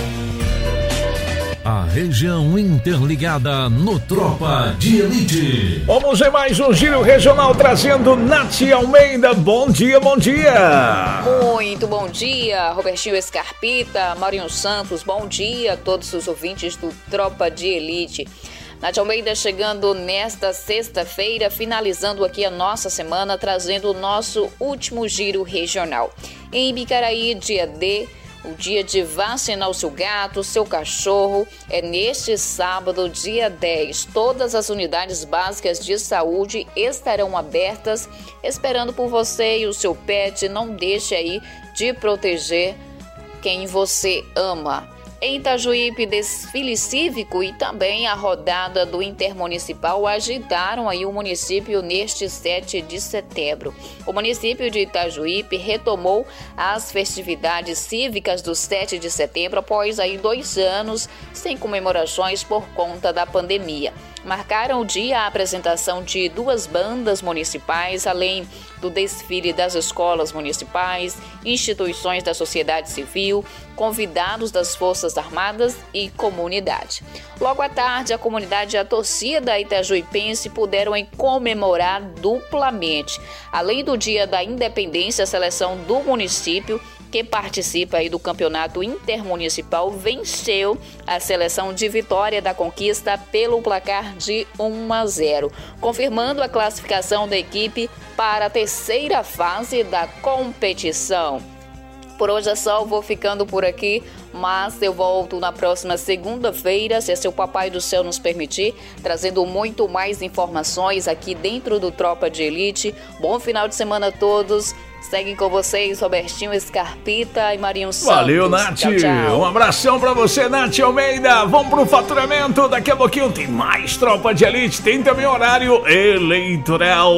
A: A região interligada no Tropa de Elite.
D: Vamos em mais um giro regional trazendo Nath Almeida. Bom dia, bom dia.
O: Muito bom dia, Robertinho Scarpita, Marinho Santos, bom dia a todos os ouvintes do Tropa de Elite. Nath Almeida chegando nesta sexta-feira, finalizando aqui a nossa semana, trazendo o nosso último giro regional. Em Bicaraí, dia D, o dia de vacinar o seu gato, o seu cachorro, é neste sábado, dia dez. Todas as unidades básicas de saúde estarão abertas, esperando por você e o seu pet. Não deixe aí de proteger quem você ama. Em Itajuípe, desfile cívico e também a rodada do Intermunicipal agitaram aí o município neste sete de setembro. O município de Itajuípe retomou as festividades cívicas do sete de setembro após aí dois anos sem comemorações por conta da pandemia. Marcaram o dia a apresentação de duas bandas municipais, além do desfile das escolas municipais, instituições da sociedade civil, convidados das Forças Armadas e comunidade. Logo à tarde, a comunidade e a torcida itajuipense puderam comemorar duplamente. Além do Dia da Independência, a seleção do município, que participa aí do campeonato intermunicipal, venceu a seleção de Vitória da Conquista pelo placar de um a zero, confirmando a classificação da equipe para a terceira fase da competição. Por hoje é só, eu vou ficando por aqui, mas eu volto na próxima segunda-feira, se seu Papai do Céu nos permitir, trazendo muito mais informações aqui dentro do Tropa de Elite. Bom final de semana a todos. Seguem com vocês, Robertinho Scarpita e Marinho Santos.
D: Valeu, Nath.
O: Tchau, tchau.
D: Um abração pra você, Nath Almeida. Vamos pro faturamento. Daqui a pouquinho tem mais Tropa de Elite. Tem também horário eleitoral.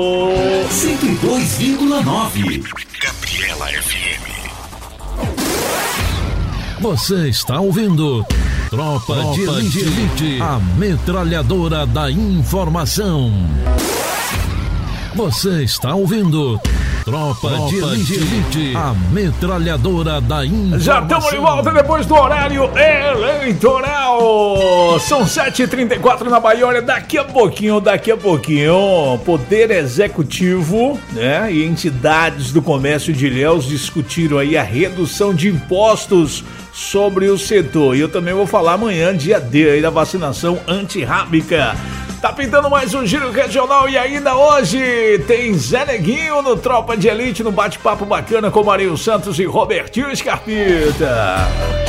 A: cento e dois vírgula nove.
F: Gabriela F M.
A: Você está ouvindo Tropa, Tropa de, Elite, de Elite, a metralhadora da informação. Você está ouvindo Tropa, Tropa de, Elite, de Elite, a metralhadora da informação.
D: Já estamos de volta depois do horário eleitoral. São sete e trinta e quatro na Bahia. Olha, daqui a pouquinho, daqui a pouquinho, Poder Executivo, né, e entidades do comércio de Ilhéus discutiram aí a redução de impostos sobre o setor. E eu também vou falar amanhã, dia D, aí da vacinação antirrábica. Tá pintando mais um giro regional e ainda hoje tem Zé Neguinho no Tropa de Elite, no bate-papo bacana com Marinho Santos e Robertinho Scarpita.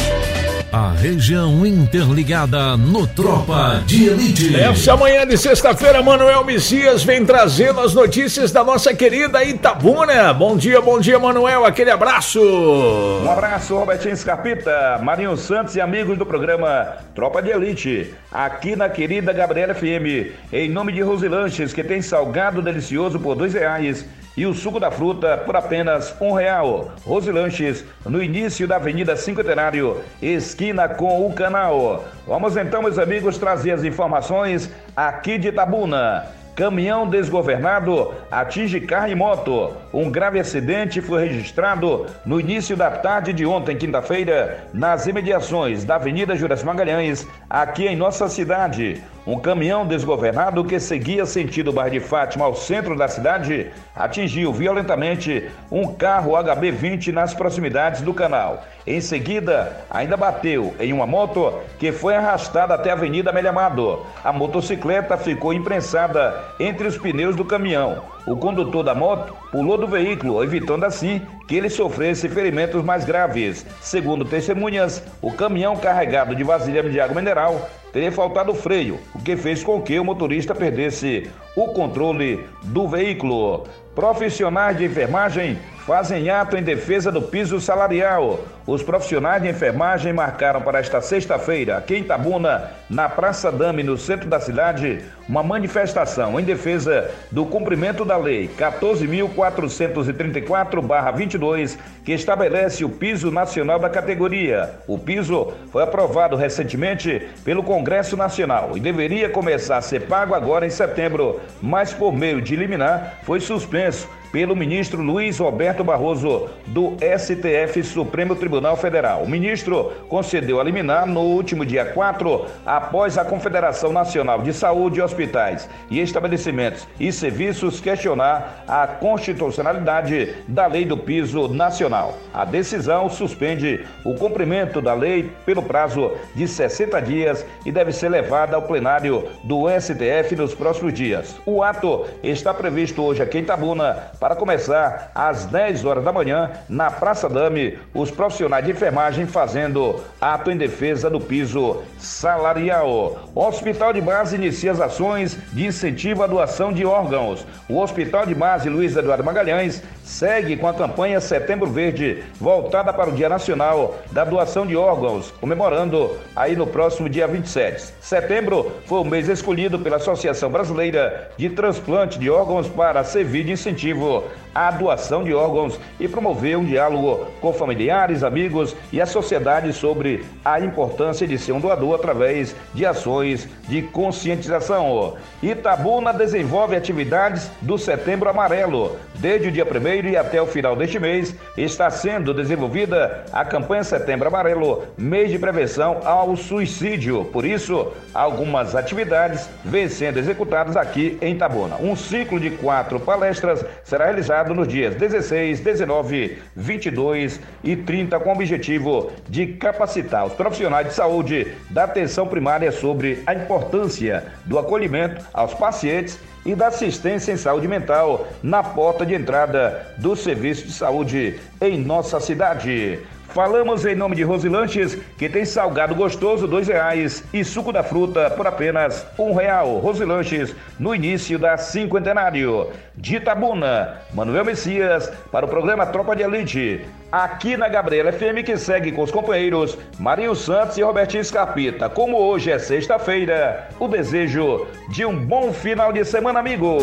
A: A região interligada no Tropa de Elite.
D: Essa manhã de sexta-feira, Manuel Messias vem trazendo as notícias da nossa querida Itabuna. Bom dia, bom dia, Manuel, aquele abraço.
P: Um abraço, Robertinho Scarpita, Marinho Santos e amigos do programa Tropa de Elite, aqui na querida Gabriela F M, em nome de Rosilanches, que tem salgado delicioso por dois reais e o suco da fruta por apenas um real. Rosilanches, no início da Avenida Cinquentenário, esquina com o Canal. Vamos então, meus amigos, trazer as informações aqui de Itabuna. Caminhão desgovernado atinge carro e moto. Um grave acidente foi registrado no início da tarde de ontem, quinta-feira, nas imediações da Avenida Juras Magalhães, aqui em nossa cidade. Um caminhão desgovernado que seguia sentido bairro de Fátima ao centro da cidade atingiu violentamente um carro H B vinte nas proximidades do canal. Em seguida, ainda bateu em uma moto que foi arrastada até a Avenida Amélia Amado. A motocicleta ficou imprensada entre os pneus do caminhão. O condutor da moto pulou do veículo, evitando assim que ele sofresse ferimentos mais graves. Segundo testemunhas, o caminhão carregado de vasilhame de água mineral teria faltado freio, o que fez com que o motorista perdesse o controle do veículo. Profissionais de enfermagem fazem ato em defesa do piso salarial. Os profissionais de enfermagem marcaram para esta sexta-feira, aqui em Itabuna, na Praça Dame, no centro da cidade, uma manifestação em defesa do cumprimento da Lei quatorze mil quatrocentos e trinta e quatro barra vinte e dois, que estabelece o piso nacional da categoria. O piso foi aprovado recentemente pelo Congresso Nacional e deveria começar a ser pago agora em setembro, mas por meio de liminar foi suspenso pelo ministro Luiz Roberto Barroso, do S T F, Supremo Tribunal Federal. O ministro concedeu a liminar no último dia quatro, após a Confederação Nacional de Saúde, Hospitais e Estabelecimentos e Serviços questionar a constitucionalidade da lei do piso nacional. A decisão suspende o cumprimento da lei pelo prazo de sessenta dias e deve ser levada ao plenário do S T F nos próximos dias. O ato está previsto hoje aqui em Itabuna para começar às dez horas da manhã na Praça Dame, os profissionais de enfermagem fazendo ato em defesa do piso salarial. O Hospital de Base inicia as ações de incentivo à doação de órgãos. O Hospital de Base Luiz Eduardo Magalhães segue com a campanha Setembro Verde, voltada para o Dia Nacional da Doação de Órgãos, comemorando aí no próximo dia vinte e sete. Setembro foi o mês escolhido pela Associação Brasileira de Transplante de Órgãos para servir de incentivo à doação de órgãos e promover um diálogo com familiares, amigos e a sociedade sobre a importância de ser um doador através de ações de conscientização. Itabuna desenvolve atividades do Setembro Amarelo. Desde o dia primeiro e até o final deste mês, está sendo desenvolvida a campanha Setembro Amarelo, mês de prevenção ao suicídio. Por isso, algumas atividades vêm sendo executadas aqui em Itabuna. Um ciclo de quatro palestras será realizado nos dias dezesseis, dezenove, vinte e dois e trinta, com o objetivo de capacitar os profissionais de saúde da atenção primária sobre a importância do acolhimento aos pacientes e da assistência em saúde mental na porta de entrada do serviço de saúde em nossa cidade. Falamos em nome de Rosilanches, que tem salgado gostoso dois reais e suco da fruta por apenas um real. Rosilanches, no início da Cinquentenário. De Itabuna, Manuel Messias, para o programa Tropa de Elite, aqui na Gabriela F M, que segue com os companheiros Marinho Santos e Robertinho Scarpita. Como hoje é sexta-feira, o desejo de um bom final de semana, amigo.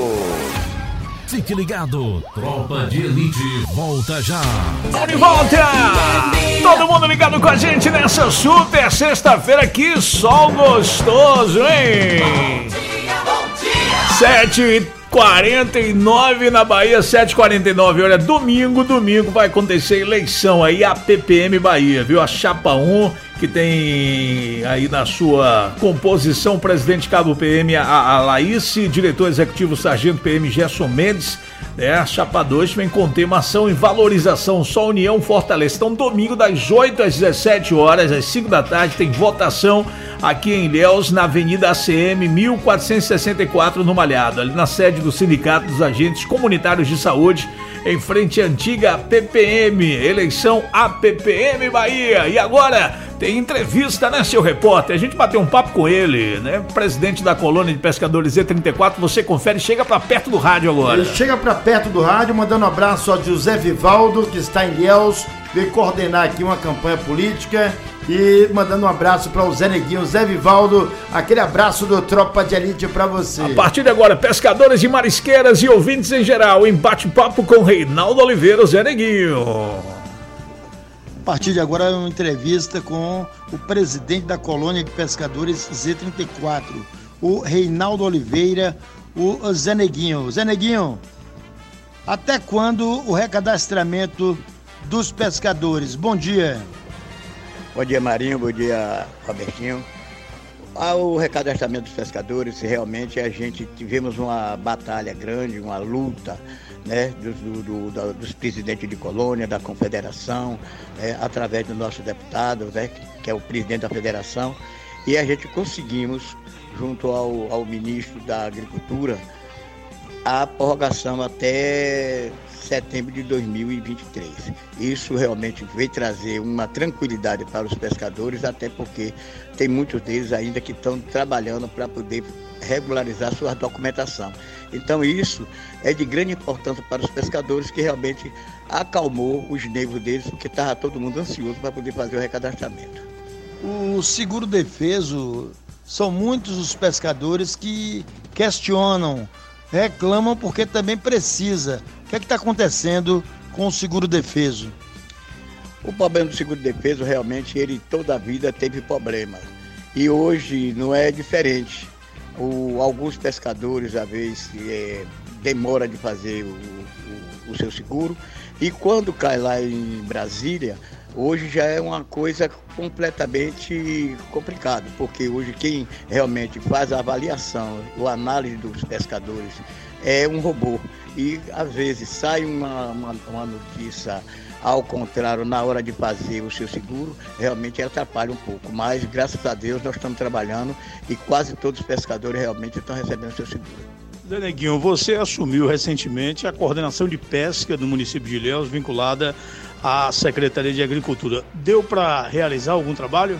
A: Fique ligado, Tropa de Elite volta já.
D: Vamos de volta! Todo mundo ligado com a gente nessa super sexta-feira. Que sol gostoso, hein? sete e quarenta e nove na Bahia, sete e quarenta e nove. Olha, domingo, domingo vai acontecer eleição aí, a P P M Bahia, viu? A Chapa um, que tem aí na sua composição o presidente cabo P M, a, a Laís, diretor executivo sargento P M Gerson Mendes. É, a Chapa dois vem conter uma ação em valorização, só União fortalece. Então, domingo, das oito às dezessete horas, às cinco da tarde, tem votação aqui em Ilhéus, na Avenida A C M mil quatrocentos e sessenta e quatro, no Malhado, ali na sede do Sindicato dos Agentes Comunitários de Saúde, em frente à antiga P P M, eleição A P P M Bahia. E agora tem entrevista, né, seu repórter? A gente bateu um papo com ele, né, presidente da colônia de pescadores Z trinta e quatro. Você confere, chega pra perto do rádio agora.
E: Ele chega pra perto do rádio, mandando um abraço ao José Vivaldo, que está em Ilhéus, veio coordenar aqui uma campanha política. E mandando um abraço para o Zé Neguinho, Zé Vivaldo, aquele abraço do Tropa de Elite para você.
D: A partir de agora, pescadores de marisqueiras e ouvintes em geral, em bate-papo com Reinaldo Oliveira, Zé Neguinho.
Q: A partir de agora, uma entrevista com o presidente da colônia de pescadores Z trinta e quatro, o Reinaldo Oliveira, o Zé Neguinho. Zé Neguinho, até quando o recadastramento dos pescadores? Bom dia.
R: Bom dia, Marinho, bom dia, Robertinho. O recadastramento dos pescadores, realmente a gente tivemos uma batalha grande, uma luta, né, dos, do, do, dos presidentes de colônia, da confederação, né, através do nosso deputado, né, que é o presidente da federação, e a gente conseguimos, junto ao, ao ministro da Agricultura, a prorrogação até setembro de dois mil e vinte e três. Isso realmente veio trazer uma tranquilidade para os pescadores, até porque tem muitos deles ainda que estão trabalhando para poder regularizar sua documentação. Então isso é de grande importância para os pescadores, que realmente acalmou os nervos deles, porque estava todo mundo ansioso para poder fazer o recadastramento.
Q: O seguro defeso, são muitos os pescadores que questionam, reclamam porque também precisa. O que é que está acontecendo com o seguro defeso?
R: O problema do seguro defeso, realmente, ele toda a vida teve problema. E hoje não é diferente. O, alguns pescadores, às vezes, é, demora de fazer o, o, o seu seguro. E quando cai lá em Brasília, hoje já é uma coisa completamente complicada, porque hoje quem realmente faz a avaliação, a análise dos pescadores é um robô. E às vezes sai uma, uma, uma notícia ao contrário na hora de fazer o seu seguro, realmente atrapalha um pouco. Mas graças a Deus nós estamos trabalhando e quase todos os pescadores realmente estão recebendo o seu seguro.
S: Zé Neguinho, você assumiu recentemente a coordenação de pesca do município de Ilhéus, vinculada à Secretaria de Agricultura. Deu para realizar algum trabalho?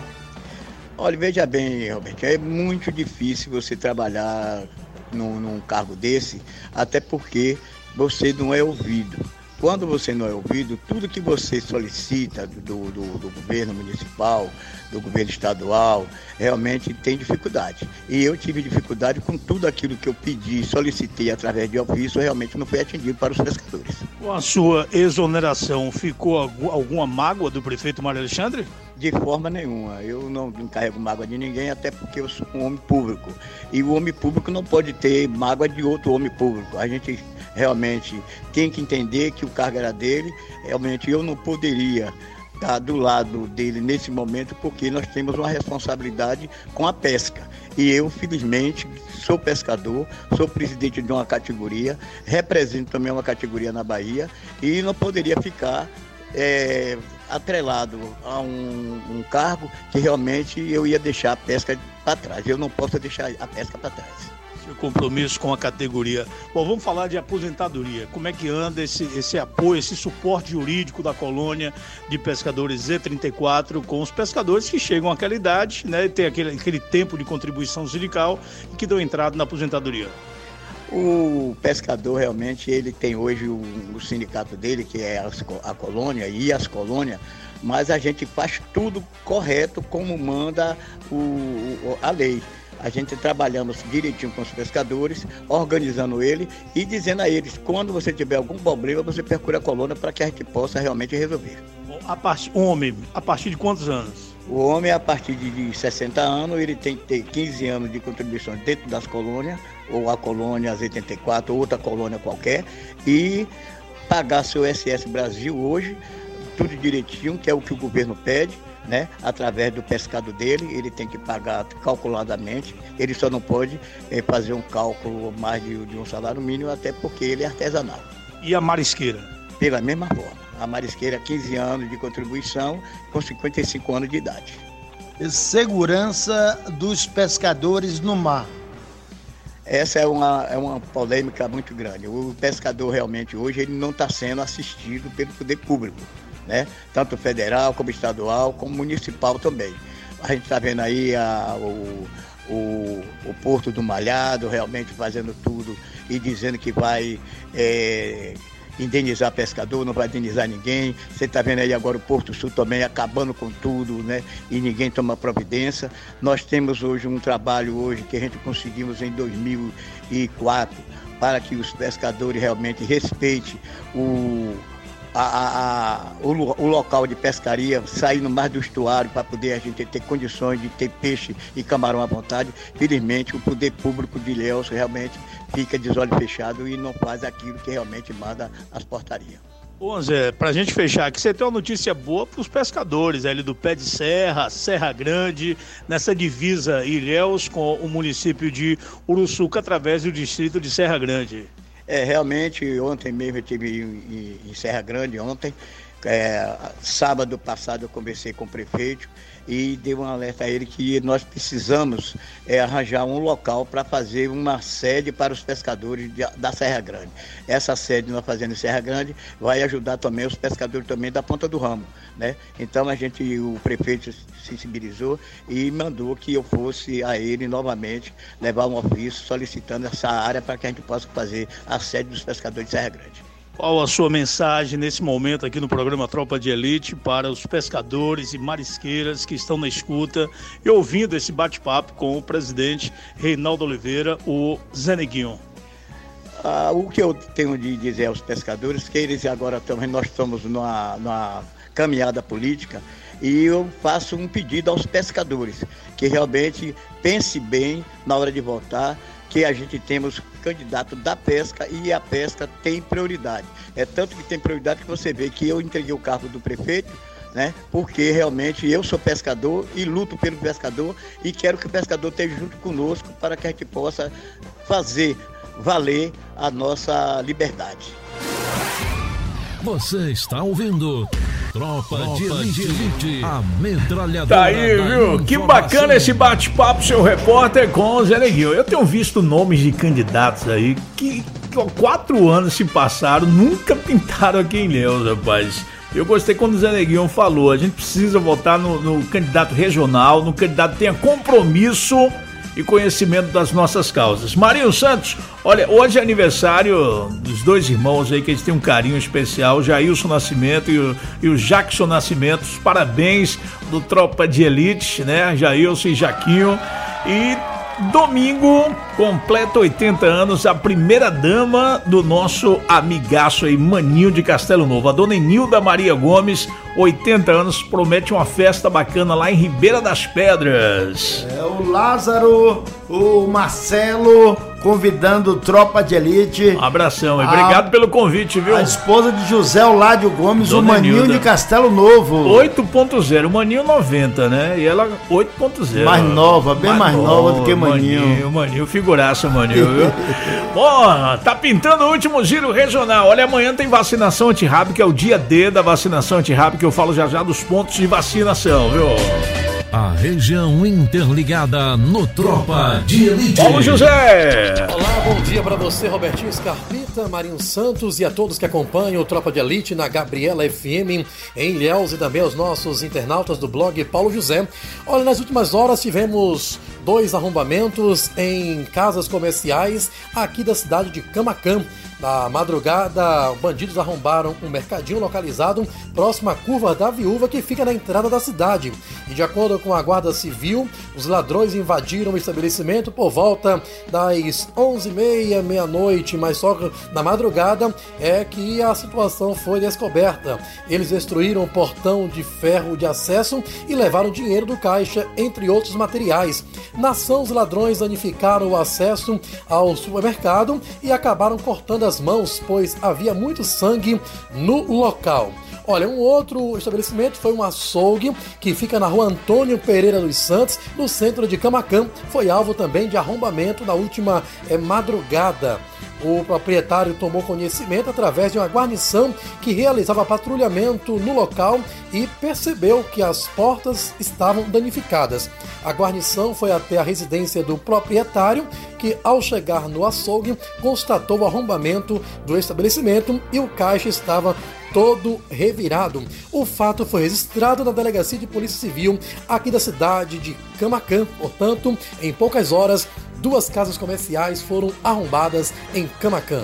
R: Olha, veja bem, Roberto, é muito difícil você trabalhar num, num cargo desse, até porque você não é ouvido. Quando você não é ouvido, tudo que você solicita do, do, do governo municipal, do governo estadual, realmente tem dificuldade. E eu tive dificuldade com tudo aquilo que eu pedi, solicitei através de ofício, realmente não foi atendido para os pescadores.
S: Com a sua exoneração, ficou alguma mágoa do prefeito Mário Alexandre?
R: De forma nenhuma. Eu não, não carrego mágoa de ninguém, até porque eu sou um homem público. E o homem público não pode ter mágoa de outro homem público. A gente realmente tem que entender que o cargo era dele. Realmente eu não poderia estar do lado dele nesse momento, porque nós temos uma responsabilidade com a pesca. E eu, felizmente, sou pescador, sou presidente de uma categoria, represento também uma categoria na Bahia e não poderia ficar é, atrelado a um, um cargo que realmente eu ia deixar a pesca para trás. Eu não posso deixar a pesca para trás.
S: Seu compromisso com a categoria. Bom, vamos falar de aposentadoria. Como é que anda esse, esse apoio, esse suporte jurídico da colônia de pescadores Z trinta e quatro com os pescadores que chegam àquela idade, né, tem aquele, aquele tempo de contribuição sindical e que dão entrada na aposentadoria?
R: O pescador realmente ele tem hoje o, o sindicato dele, que é a, a colônia e as colônias, mas a gente faz tudo correto como manda o, o, a lei. A gente trabalhamos direitinho com os pescadores, organizando ele e dizendo a eles, quando você tiver algum problema, você procura a colônia para que a gente possa realmente resolver.
S: a part... homem, a partir de quantos anos?
R: O homem, a partir de sessenta anos, ele tem que ter quinze anos de contribuição dentro das colônias, ou a colônia oitenta e quatro, ou outra colônia qualquer, e pagar seu S S Brasil hoje, tudo direitinho, que é o que o governo pede, né? Através do pescado dele, ele tem que pagar calculadamente, ele só não pode é, fazer um cálculo mais de, de um salário mínimo, até porque ele é artesanal.
S: E a marisqueira?
R: Pela mesma forma. A marisqueira, quinze anos de contribuição, com cinquenta e cinco anos de idade.
Q: Segurança dos pescadores no mar.
R: Essa é uma, é uma polêmica muito grande. O pescador realmente hoje ele não está sendo assistido pelo poder público, né? Tanto federal, como estadual, como municipal também. A gente está vendo aí a, o, o, o Porto do Malhado realmente fazendo tudo e dizendo que vai... É, indenizar pescador, não vai indenizar ninguém. Você está vendo aí agora o Porto Sul também acabando com tudo, né? E ninguém toma providência. Nós temos hoje um trabalho hoje que a gente conseguimos em dois mil e quatro para que os pescadores realmente respeitem o, a, a, a, o, o local de pescaria, saindo mais do estuário para poder a gente ter condições de ter peixe e camarão à vontade. Felizmente o poder público de Ilhéus realmente fica de olho fechado e não faz aquilo que realmente manda as portarias.
S: Ô Zé, pra gente fechar aqui, você tem uma notícia boa para os pescadores ali do Pé de Serra, Serra Grande, nessa divisa Ilhéus com o município de Uruçuca através do distrito de Serra Grande.
R: É, realmente, ontem mesmo eu estive em, em Serra Grande, ontem, é, sábado passado eu conversei com o prefeito e dei um alerta a ele que nós precisamos é, arranjar um local para fazer uma sede para os pescadores de, da Serra Grande. Essa sede nós fazendo em Serra Grande vai ajudar também os pescadores também da Ponta do Ramo, né? Então a gente, o prefeito sensibilizou e mandou que eu fosse a ele novamente levar um ofício solicitando essa área para que a gente possa fazer a sede dos pescadores de Serra Grande.
S: Qual a sua mensagem nesse momento aqui no programa Tropa de Elite para os pescadores e marisqueiras que estão na escuta e ouvindo esse bate-papo com o presidente Reinaldo Oliveira, o Zé Neguinho?
R: Ah, o que eu tenho de dizer aos pescadores, que eles agora também, nós estamos numa, numa caminhada política, e eu faço um pedido aos pescadores, que realmente pense bem na hora de votar, que a gente temos candidato da pesca e a pesca tem prioridade. É tanto que tem prioridade que você vê que eu entreguei o cargo do prefeito, né? Porque realmente eu sou pescador e luto pelo pescador e quero que o pescador esteja junto conosco para que a gente possa fazer valer a nossa liberdade.
A: Você está ouvindo Tropa, Tropa de Elite, Elite, a metralhadora.
D: Tá aí, viu? Que bacana esse bate-papo, seu repórter, com o Zé Neguinho. Eu tenho visto nomes de candidatos aí que há quatro anos se passaram, nunca pintaram aqui em Ilhéus, rapaz. Eu gostei quando o Zé Neguinho falou, a gente precisa votar no, no candidato regional, no candidato que tenha compromisso e conhecimento das nossas causas. Marinho Santos, olha, hoje é aniversário dos dois irmãos aí que eles têm um carinho especial, o Jailson Nascimento e o, e o Jackson Nascimento. Os parabéns do Tropa de Elite, né? Jailson e Jaquinho. E domingo, completa oitenta anos, a primeira dama do nosso amigaço aí, Maninho de Castelo Novo, a dona Enilda Maria Gomes, oitenta anos, promete uma festa bacana lá em Ribeira das Pedras.
E: É o Lázaro, o Marcelo, convidando Tropa de Elite.
D: Um abração, e obrigado a, pelo convite, viu?
E: A esposa de José Oládio Gomes,
D: dona
E: o Maninho
D: Enilda.
E: de Castelo Novo.
D: oito ponto zero, o Maninho noventa, né? E ela oito ponto zero.
E: Mais nova, bem mais, mais nova do que o Maninho.
D: Maninho, Maninho, figuraça, Maninho, viu? Bom, tá pintando o último giro regional. Olha, amanhã tem vacinação antirrábica, que é o dia D da vacinação antirrábica, que eu falo já já dos pontos de vacinação, viu?
A: A região interligada no Tropa de Elite.
D: Paulo José!
T: Olá, bom dia pra você, Robertinho Scarpita, Marinho Santos e a todos que acompanham o Tropa de Elite na Gabriela F M em Ilhéus e também aos nossos internautas do blog Paulo José. Olha, nas últimas horas tivemos dois arrombamentos em casas comerciais aqui da cidade de Camaquã. Na madrugada, bandidos arrombaram um mercadinho localizado próximo à curva da Viúva, que fica na entrada da cidade. E de acordo com a Guarda Civil, os ladrões invadiram o estabelecimento por volta das onze e meia, meia-noite, mas só na madrugada é que a situação foi descoberta. Eles destruíram o portão de ferro de acesso e levaram dinheiro do caixa, entre outros materiais. Na ação, os ladrões danificaram o acesso ao supermercado e acabaram cortando as mãos, pois havia muito sangue no local. Olha, um outro estabelecimento foi um açougue que fica na rua Antônio Pereira dos Santos, no centro de Camaquã. Foi alvo também de arrombamento na última é, madrugada. O proprietário tomou conhecimento através de uma guarnição que realizava patrulhamento no local e percebeu que as portas estavam danificadas. A guarnição foi até a residência do proprietário, que ao chegar no açougue constatou o arrombamento do estabelecimento e o caixa estava todo revirado. O fato foi registrado na Delegacia de Polícia Civil aqui da cidade de Camaquã. Portanto, em poucas horas, duas casas comerciais foram arrombadas em Camaquã.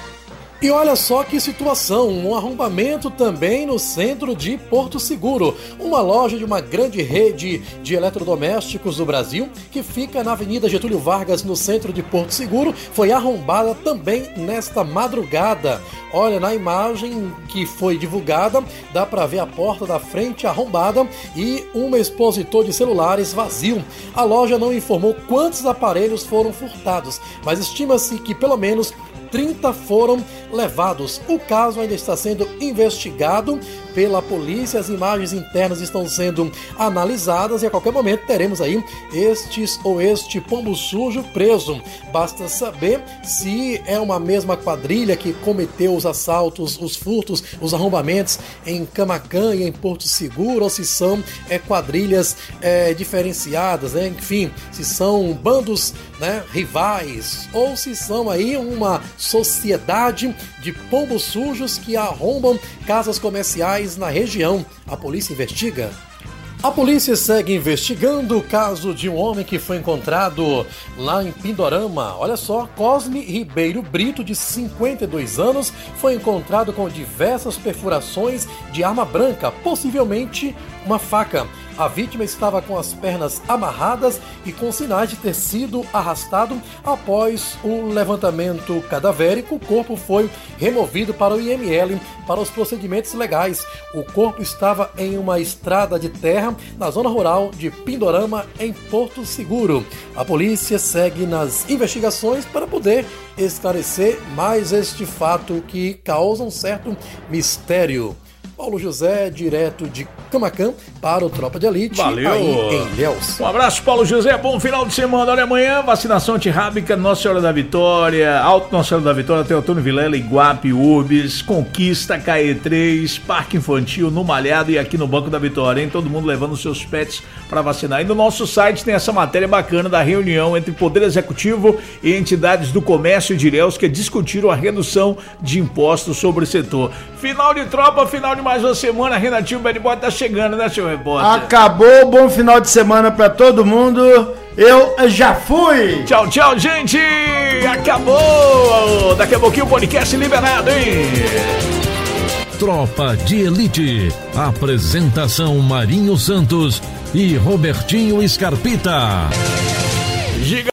T: E olha só que situação, um arrombamento também no centro de Porto Seguro. Uma loja de uma grande rede de eletrodomésticos do Brasil, que fica na Avenida Getúlio Vargas, no centro de Porto Seguro, foi arrombada também nesta madrugada. Olha, na imagem que foi divulgada, dá para ver a porta da frente arrombada e um expositor de celulares vazio. A loja não informou quantos aparelhos foram furtados, mas estima-se que pelo menos trinta foram levados. O caso ainda está sendo investigado pela polícia, as imagens internas estão sendo analisadas e a qualquer momento teremos aí estes ou este pombo sujo preso. Basta saber se é uma mesma quadrilha que cometeu os assaltos, os furtos, os arrombamentos em Camaquã e em Porto Seguro, ou se são é, quadrilhas é, diferenciadas, né? Enfim, se são bandos, né, rivais, ou se são aí uma sociedade de pombos sujos que arrombam casas comerciais na região. A polícia investiga. A polícia segue investigando o caso de um homem que foi encontrado lá em Pindorama. Olha só, Cosme Ribeiro Brito, de cinquenta e dois anos, foi encontrado com diversas perfurações de arma branca, possivelmente uma faca. A vítima estava com as pernas amarradas e com sinais de ter sido arrastado. Após o levantamento cadavérico, o corpo foi removido para o I M L para os procedimentos legais. O corpo estava em uma estrada de terra na zona rural de Pindorama, em Porto Seguro. A polícia segue nas investigações para poder esclarecer mais este fato que causa um certo mistério. Paulo José, direto de Camaquã, para o Tropa de Elite.
D: Valeu!
T: Aí em Ilhéus.
D: Um abraço, Paulo José, bom final de semana. Olha, amanhã, vacinação antirrábica, Nossa Senhora da Vitória, Alto Nossa Senhora da Vitória, Teotônio Vilela, Iguape, Urbis, Conquista, K E três, Parque Infantil, no Malhado e aqui no Banco da Vitória, hein? Todo mundo levando seus pets para vacinar. E no nosso site tem essa matéria bacana da reunião entre Poder Executivo e entidades do comércio de Ilhéus que discutiram a redução de impostos sobre o setor. Final de tropa, final de mais uma semana. Renatinho Bad Boy tá chegando, né, seu repórter?
E: Acabou, bom final de semana pra todo mundo. Eu já fui.
D: Tchau, tchau, gente. Acabou. Daqui a pouquinho o podcast liberado, hein?
A: Tropa de Elite. Apresentação Marinho Santos e Robertinho Scarpita.